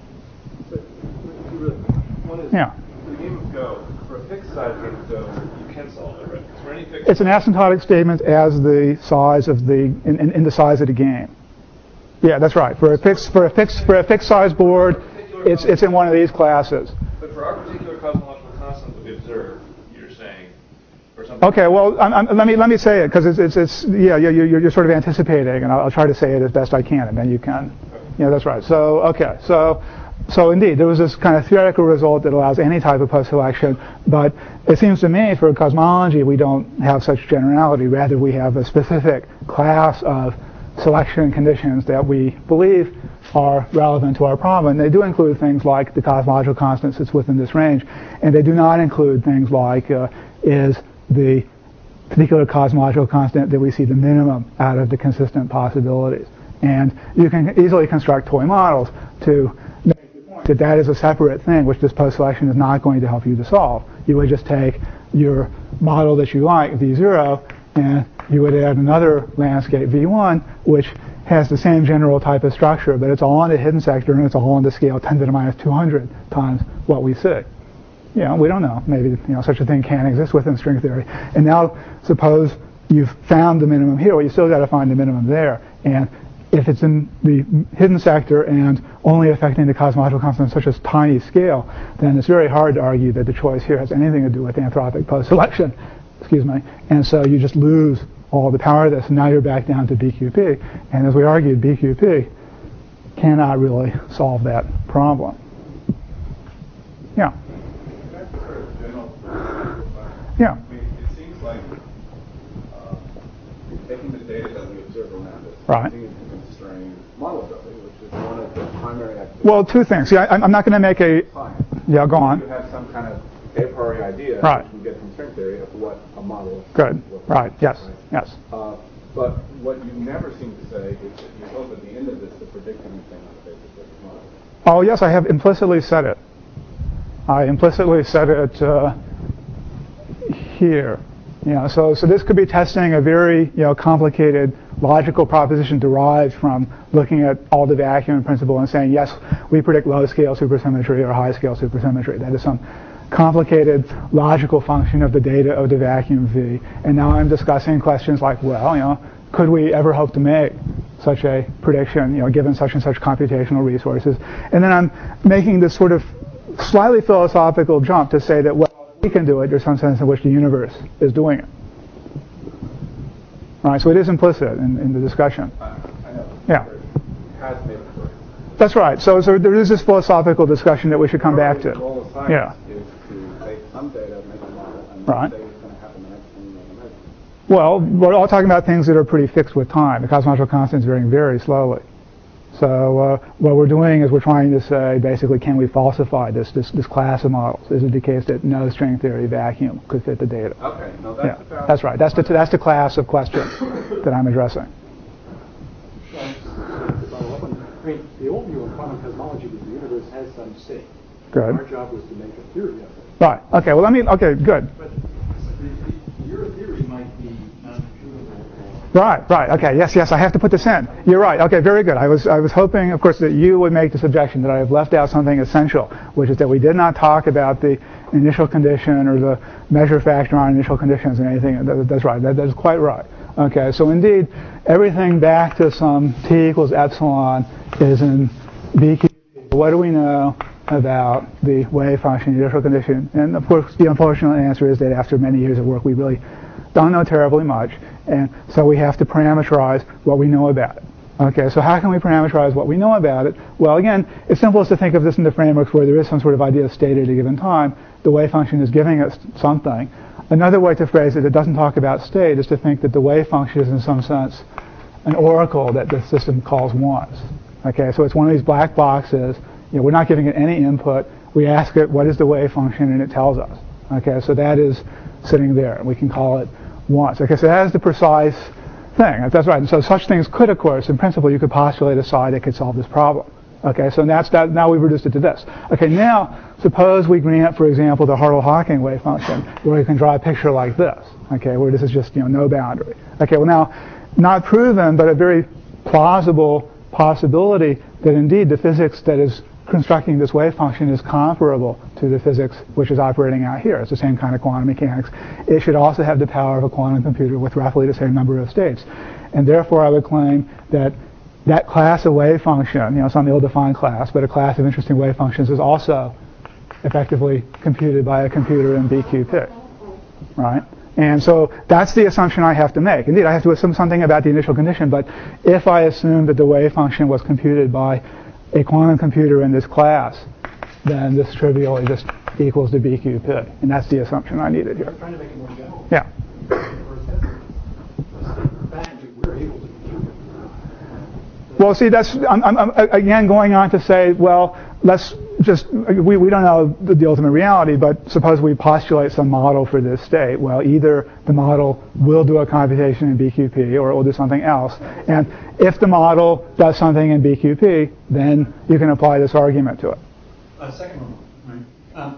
One is, yeah. for the game of Go, for a fixed size game of Go, you can solve it, right? For any fixed It's an asymptotic statement as the size of the in the size of the game. Yeah, that's right. For a fixed size board, it's in one of these classes. But for our particular cosmological constant that we observe, you're saying, or something. Okay, well, let me say it because it's you're sort of anticipating, and I'll try to say it as best I can, and then you can. Yeah, that's right. So okay, so indeed, there was this kind of theoretical result that allows any type of post-selection, but it seems to me for cosmology we don't have such generality. Rather, we have a specific class of selection conditions that we believe are relevant to our problem. They do include things like the cosmological constant sits within this range, and they do not include things like is the particular cosmological constant that we see the minimum out of the consistent possibilities. And you can easily construct toy models to make the point that is a separate thing which this post-selection is not going to help you to solve. You would just take your model that you like, V0, and you would add another landscape, V1, which has the same general type of structure, but it's all on the hidden sector, and it's all on the scale 10 to the minus 200 times what we see. You know, we don't know. Maybe such a thing can exist within string theory. And now suppose you've found the minimum here. Well, you still got to find the minimum there. And if it's in the hidden sector and only affecting the cosmological constant on such a tiny scale, then it's very hard to argue that the choice here has anything to do with anthropic post-selection. Excuse me. And so you just lose all the power of this, and now you're back down to BQP. And as we argued, BQP cannot really solve that problem. Yeah. That's sort of general. Yeah. I mean, it seems like taking the data that we observe around us, right, using it to constrain models of it, which is one of the primary activities. Well, two things. Yeah, I'm not going to make a. Science. Yeah, go on. You have some kind of a priori idea, right, which we get from string theory, of what a model. Good. Right. Yes. Right? Yes. But what you never seem to say is that you hope at the end of this to predict anything on the basis of the model. Oh yes, I have implicitly said it. I implicitly said it here. So this could be testing a very complicated logical proposition derived from looking at all the vacuum principle and saying yes, we predict low scale supersymmetry or high scale supersymmetry. That is some complicated logical function of the data of the vacuum V. And now I'm discussing questions like, well, could we ever hope to make such a prediction, given such and such computational resources? And then I'm making this sort of slightly philosophical jump to say that, well, we can do it. There's some sense in which the universe is doing it. All right, so it is implicit in the discussion. I know. Yeah. Has made it work. That's right. So there is this philosophical discussion that we should come back to. The goal of science is to take some data, make a model, and then say what's going to happen the next thing you make a measure. Well, we're all talking about things that are pretty fixed with time. The cosmological constant is varying very slowly. So what we're doing is we're trying to say, basically, can we falsify this class of models? Is it the case that no string theory vacuum could fit the data? Okay, no, that's that's right. That's the class of question that I'm addressing. I mean, the old view of quantum cosmology was the universe has some state. Good. Our job was to make a theory of it. Right. Okay. Well, okay. Good. But your theory might be non-computable. Right. Okay. Yes. I have to put this in. You're right. Okay. Very good. I was hoping, of course, that you would make this objection that I have left out something essential, which is that we did not talk about the initial condition or the measure factor on initial conditions and anything. That's right. That is quite right. Okay. So indeed, everything back to some t equals epsilon is in BQ. What do we know about the wave function initial condition? And of course, the unfortunate answer is that after many years of work, we really don't know terribly much, and so we have to parameterize what we know about it. Okay, so how can we parameterize what we know about it? Well, again, it's simplest to think of this in the frameworks where there is some sort of idea of state at a given time. The wave function is giving us something. Another way to phrase it that doesn't talk about state is to think that the wave function is in some sense an oracle that the system calls once. Okay, so it's one of these black boxes. We're not giving it any input. We ask it, what is the wave function, and it tells us. Okay, so that is sitting there, and we can call it once. Okay, so that is the precise thing. That's right. And so such things could, of course, in principle, you could postulate a psi that could solve this problem. Okay, so that's that. Now we've reduced it to this. Okay, now suppose we grant, for example, the Hartle-Hawking wave function, where we can draw a picture like this. Okay, where this is just no boundary. Okay, well now, not proven, but a very plausible possibility that indeed the physics that is constructing this wave function is comparable to the physics which is operating out here. It's the same kind of quantum mechanics. It should also have the power of a quantum computer with roughly the same number of states. And therefore I would claim that that class of wave function, some ill-defined class, but a class of interesting wave functions is also effectively computed by a computer in BQP, right? And so that's the assumption I have to make. Indeed, I have to assume something about the initial condition, but if I assume that the wave function was computed by a quantum computer in this class, then this trivially just equals to BQP. And that's the assumption I needed here. I'm trying to make it more general. Yeah. Well, see, that's I'm again going on to say, well, let's just we don't know the ultimate reality, but suppose we postulate some model for this state. Well, either the model will do a computation in BQP or it will do something else. And if the model does something in BQP, then you can apply this argument to it. Second one. Right.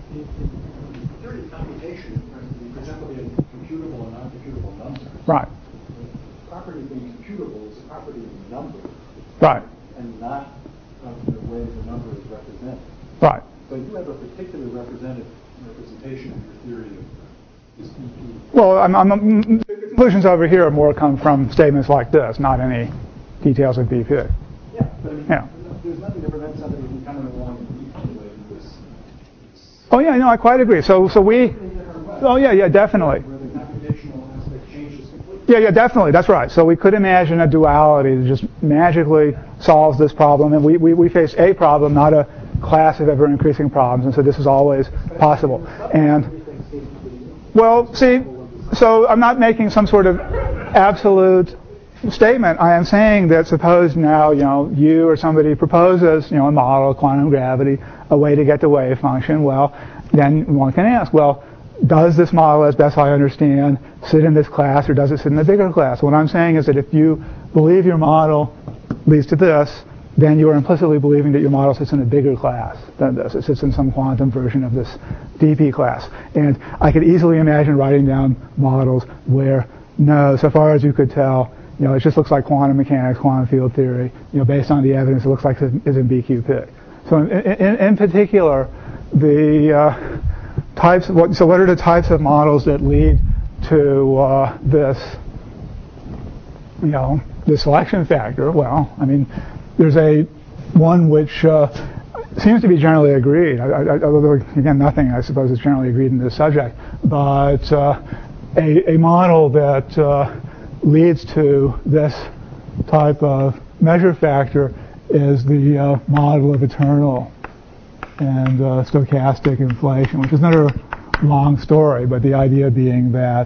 In theory of computation, for example, the computable and non-computable number. Right. The property of being computable is the property of the number. Right. And not of the way the number is represented. Right. So you have a particular representation of your theory of this BP. Well, the conclusions over here more come from statements like this, not any details of BP. Yeah, but I mean, yeah. There's nothing to prevent somebody from coming along and manipulating this. Oh yeah, no, I quite agree. So we. Oh yeah, definitely. Where the computational aspect changes completely. Yeah, definitely. That's right. So we could imagine a duality that just magically solves this problem, and we face a problem, not a class of ever-increasing problems, and so this is always possible. And well, see, so I'm not making some sort of absolute statement. I am saying that suppose now, you or somebody proposes, a model of quantum gravity, a way to get the wave function. Well, then one can ask, well, does this model, as best I understand, sit in this class or does it sit in a bigger class? What I'm saying is that if you believe your model leads to this, then you are implicitly believing that your model sits in a bigger class than this. It sits in some quantum version of this DP class. And I could easily imagine writing down models where, no, so far as you could tell, it just looks like quantum mechanics, quantum field theory. Based on the evidence, it looks like it is in BQP. So in particular, the types. So what are the types of models that lead to this? The selection factor. Well, I mean, there's one which seems to be generally agreed. Although again, nothing I suppose is generally agreed in this subject. But a model that leads to this type of measure factor is the model of eternal and stochastic inflation, which is another long story, but the idea being that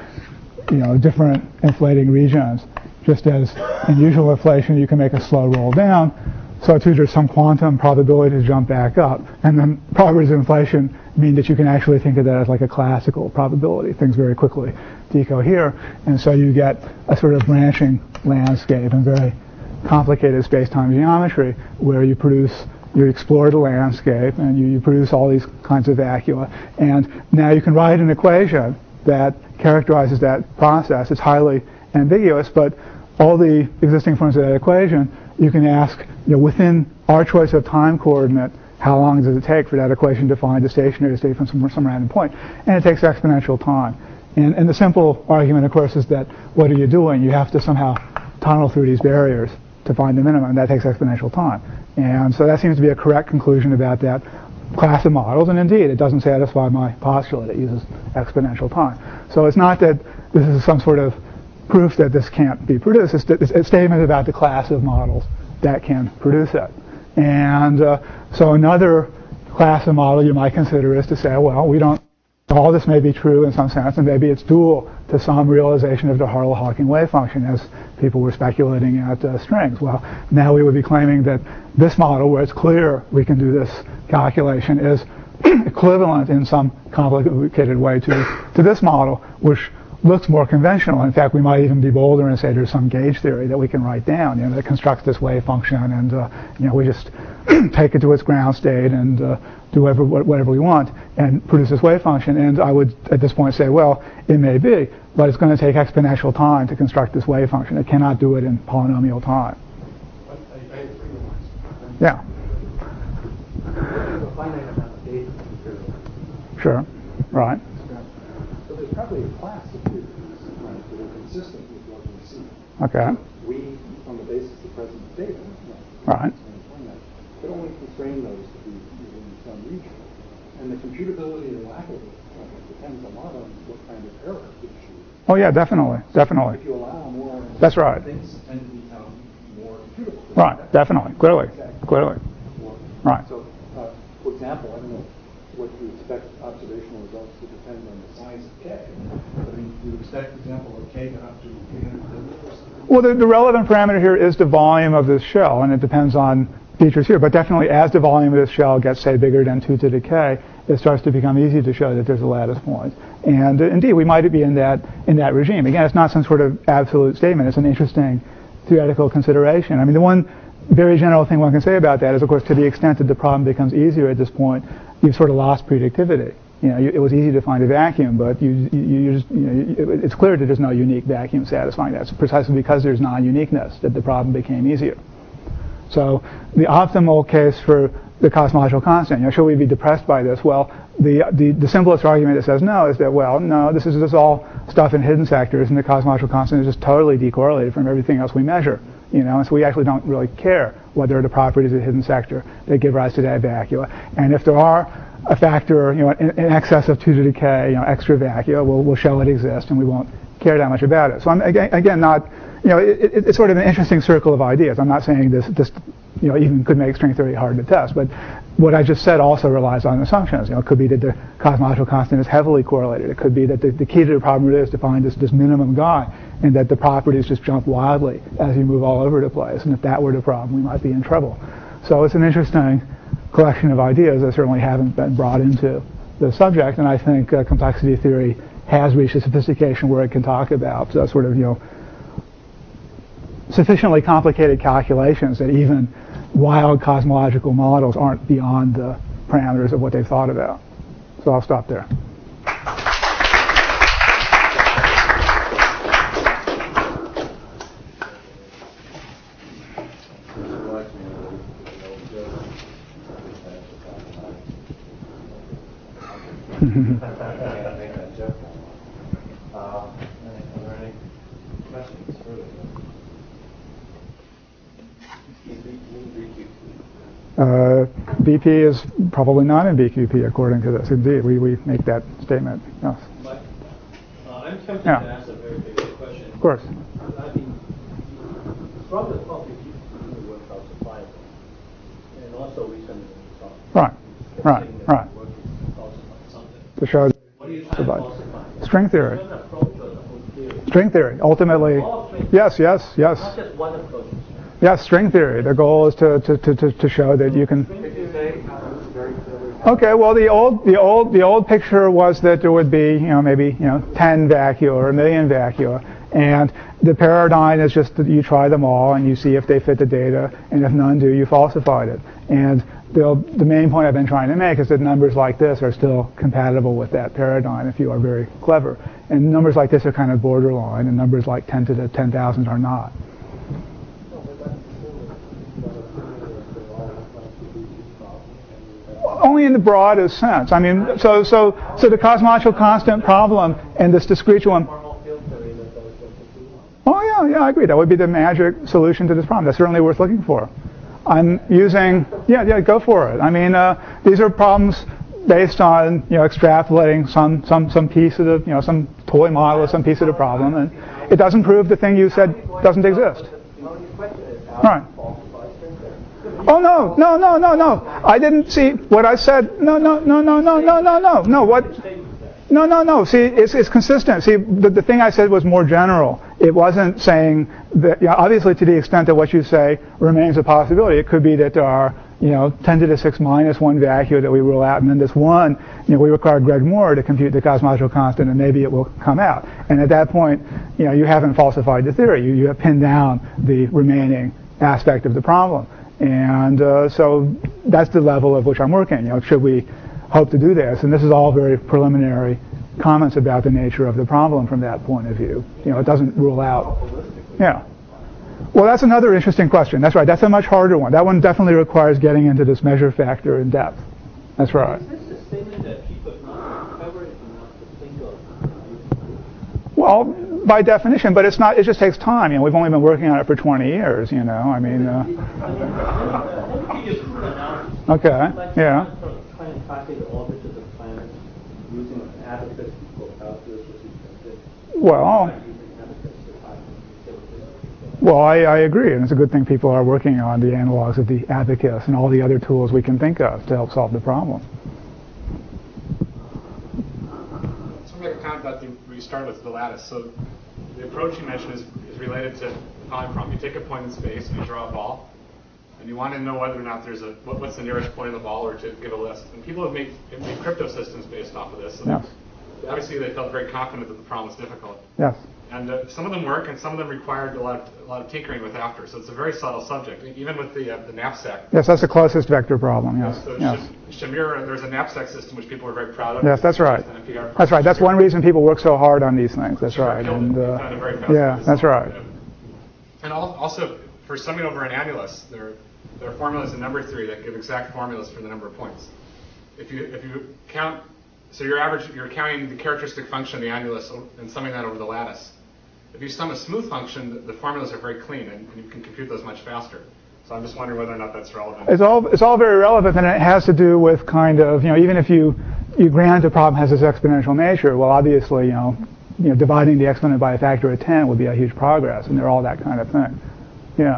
different inflating regions, just as in usual inflation you can make a slow roll down, so too there's some quantum probability to jump back up. And then probabilities of inflation mean that you can actually think of that as like a classical probability. Things very quickly decohere, and so you get a sort of branching landscape and very complicated space-time geometry where you explore the landscape and you produce all these kinds of vacua. And now you can write an equation that characterizes that process. It's highly ambiguous, but all the existing forms of that equation, you can ask, within our choice of time coordinate, how long does it take for that equation to find a stationary state from some random point? And it takes exponential time. And the simple argument, of course, is that what are you doing? You have to somehow tunnel through these barriers to find the minimum, and that takes exponential time. And so that seems to be a correct conclusion about that class of models, and indeed, it doesn't satisfy my postulate. It uses exponential time. So it's not that this is some sort of proof that this can't be produced. It's a statement about the class of models that can produce it. And so another class of model you might consider is to say, well, all this may be true in some sense, and maybe it's dual to some realization of the Hartle-Hawking wave function, as people were speculating at strings. Well, now we would be claiming that this model, where it's clear we can do this calculation, is equivalent in some complicated way to this model, which looks more conventional. In fact, we might even be bolder and say there's some gauge theory that we can write down, that constructs this wave function, and we just take it to its ground state and do whatever we want and produce this wave function. And I would at this point say, well, it may be, but it's going to take exponential time to construct this wave function. It cannot do it in polynomial time. I agree with Yeah. Sure. Right. So there's probably a class of theories that are consistent with what we see. Okay. We, on the basis of present data, Right. could only constrain those to be within some region. And the computability or lack of it depends a lot on what kind of error it issues. Oh yeah, definitely. Definitely. If you allow more, That's right. things tend to become more computable. Right. Definitely. Clearly. Clearly. Right. So, for example, I don't know what you expect observational results to depend on the size of K. I mean, you expect, for example, that K got up to 300 billion or something. Well, the relevant parameter here is the volume of this shell, and it depends on features here. But definitely, as the volume of this shell gets, say, bigger than 2 to the k, it starts to become easy to show that there's a lattice point. And indeed, we might be in that regime. Again, it's not some sort of absolute statement. It's an interesting theoretical consideration. I mean, the one very general thing one can say about that is, of course, to the extent that the problem becomes easier at this point, you've sort of lost predictivity. You know, it was easy to find a vacuum, but it's clear that there's no unique vacuum satisfying that. It's precisely because there's non-uniqueness that the problem became easier. So the optimal case for the cosmological constant, should we be depressed by this? Well, the simplest argument that says no is that, well, no, this is all stuff in hidden sectors, and the cosmological constant is just totally decorrelated from everything else we measure. And so we actually don't really care whether the properties of the hidden sector that give rise to that vacua. And if there are a factor, in excess of 2 to the k, extra vacua, we'll show it exists, and we won't care that much about it. So I'm again not, it's sort of an interesting circle of ideas. I'm not saying this even could make string theory hard to test, but what I just said also relies on assumptions. It could be that the cosmological constant is heavily correlated. It could be that the key to the problem is to find this minimum guy, and that the properties just jump wildly as you move all over the place. And if that were the problem, we might be in trouble. So it's an interesting collection of ideas that certainly haven't been brought into the subject, and I think complexity theory has reached a sophistication where it can talk about sort of sufficiently complicated calculations that even wild cosmological models aren't beyond the parameters of what they've thought about. So I'll stop there. BP is probably not in BQP according to this. Indeed, we make that statement. Yes. I'm tempted to ask a very basic question. Of course. I mean, from the topic you the word falsifiable, and also recently Right. To show what are you trying to falsify? String theory. One approach or the whole theory? String theory. Ultimately, yes. Not just one approach. Yes, string theory. The goal is to show that you can. Okay, well, the old picture was that there would be, maybe 10 vacua or 1 million vacua, and the paradigm is just that you try them all and you see if they fit the data, and if none do, you falsified it. And the main point I've been trying to make is that numbers like this are still compatible with that paradigm if you are very clever, and numbers like this are kind of borderline, and numbers like 10 to the 10,000 are not. Only in the broadest sense. I mean, so the cosmological constant problem and this discrete one. Oh yeah, I agree. That would be the magic solution to this problem. That's certainly worth looking for. I'm using, go for it. I mean, these are problems based on extrapolating some piece of the some toy model of some piece of the problem, and it doesn't prove the thing you said doesn't exist. Right. Oh no! I didn't see what I said. No. What? No. See, it's consistent. See, the thing I said was more general. It wasn't saying that. Obviously, to the extent that what you say remains a possibility, it could be that there are 10 to the 6 minus 1 vacua that we rule out, and then this one, we require Greg Moore to compute the cosmological constant, and maybe it will come out. And at that point, you haven't falsified the theory. You have pinned down the remaining aspect of the problem. And so that's the level of which I'm working. Should we hope to do this? And this is all very preliminary comments about the nature of the problem from that point of view. It doesn't rule out. Yeah. Well, that's another interesting question. That's right. That's a much harder one. That one definitely requires getting into this measure factor in depth. That's right. Is this a statement that people have not Well, by definition, but it's not. It just takes time. We've only been working on it for 20 years. I mean. Okay. Yeah. Try and calculate the orbits of the planets using an abacus for calculus, which is well, I agree, and it's a good thing people are working on the analogs of the abacus and all the other tools we can think of to help solve the problem. So make a comment about where you start with the lattice. So the approach you mentioned is related to the following problem. You take a point in space and you draw a ball, and you want to know whether or not there's what's the nearest point of the ball, or to give a list. And people have made crypto systems based off of this. So yes. Obviously, they felt very confident that the problem was difficult. Yes. And some of them work, and some of them required a lot of tinkering with after. So it's a very subtle subject, even with the knapsack. Yes, that's the closest vector problem. Yes. So yes. Shamir, there's a knapsack system which people were very proud of. Yes, that's right. That's right. That's one reason people work so hard on these things. That's right. And yeah, that's right. And also, for summing over an annulus, there are formulas in number theory that give exact formulas for the number of points. If you count, so you're counting the characteristic function of the annulus and summing that over the lattice. If you sum a smooth function, the formulas are very clean, and you can compute those much faster. So I'm just wondering whether or not that's relevant. It's all very relevant, and it has to do with kind of, even if you grant a problem has this exponential nature, well, obviously, dividing the exponent by a factor of 10 would be a huge progress, and they're all that kind of thing. Yeah.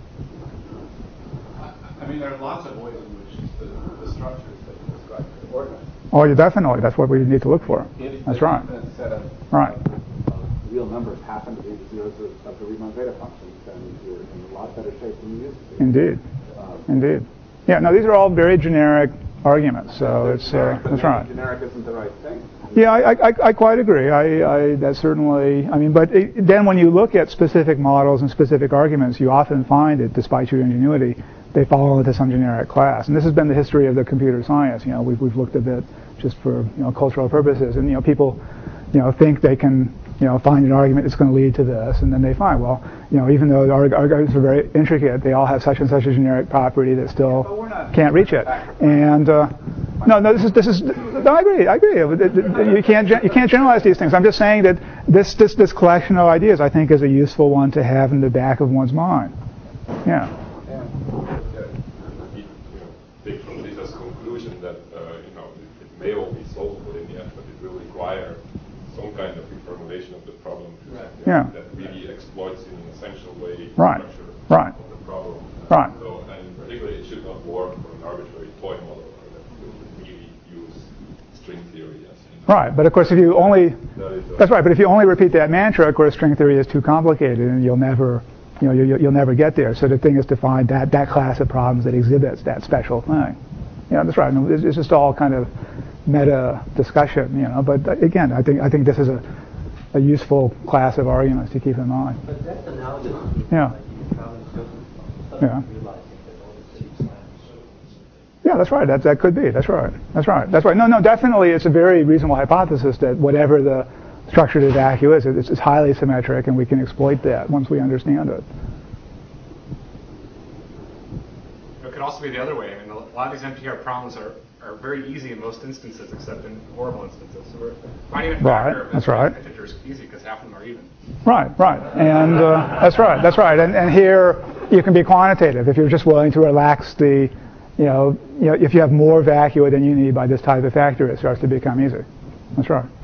I mean, there are lots of ways in which the structures that you described are organized. Oh, yeah, definitely. That's what we need to look for. That's right. Right. Real numbers happen to be the zeros of the Riemann zeta functions, then you're in a lot better shape than you used to be. Indeed. Indeed. Yeah, no, these are all very generic arguments, so it's that's right. Generic isn't the right thing. Yeah, I quite agree. That's certainly, but then when you look at specific models and specific arguments, you often find that despite your ingenuity, they fall into some generic class. And this has been the history of the computer science. We've looked a bit just for cultural purposes, and people think they can find an argument that's going to lead to this, and then they find, well, even though the arguments are very intricate, they all have such and such a generic property that still can't reach it. And no, this is. No, I agree. You can't generalize these things. I'm just saying that this collection of ideas, I think, is a useful one to have in the back of one's mind. Yeah. Take from this as conclusion that it may all be solvable in the end, but it will require some kind of reformulation of the problem that really exploits in an essential way the structure of the problem. Right. So, and particularly, it should not work for an arbitrary toy model that will really use string theory. Right, but of course, if you only that's right. But if you only repeat that mantra, of course, string theory is too complicated, and you'll never get there. So the thing is to find that class of problems that exhibits that special thing. That's right. It's just all kind of meta discussion, But again, I think this is a useful class of arguments to keep in mind. But that's analogous to Yeah, that's right. That could be. That's right. No, definitely, it's a very reasonable hypothesis that whatever the structured vacuum is, it's highly symmetric, and we can exploit that once we understand it. It could also be the other way. I mean, a lot of these NPR problems are very easy in most instances, except in horrible instances. So we're finding a factor of integers is easy because half of them are even. Right, and that's right. And here you can be quantitative if you're just willing to relax the, if you have more vacuum than you need by this type of factor, it starts to become easy. That's right.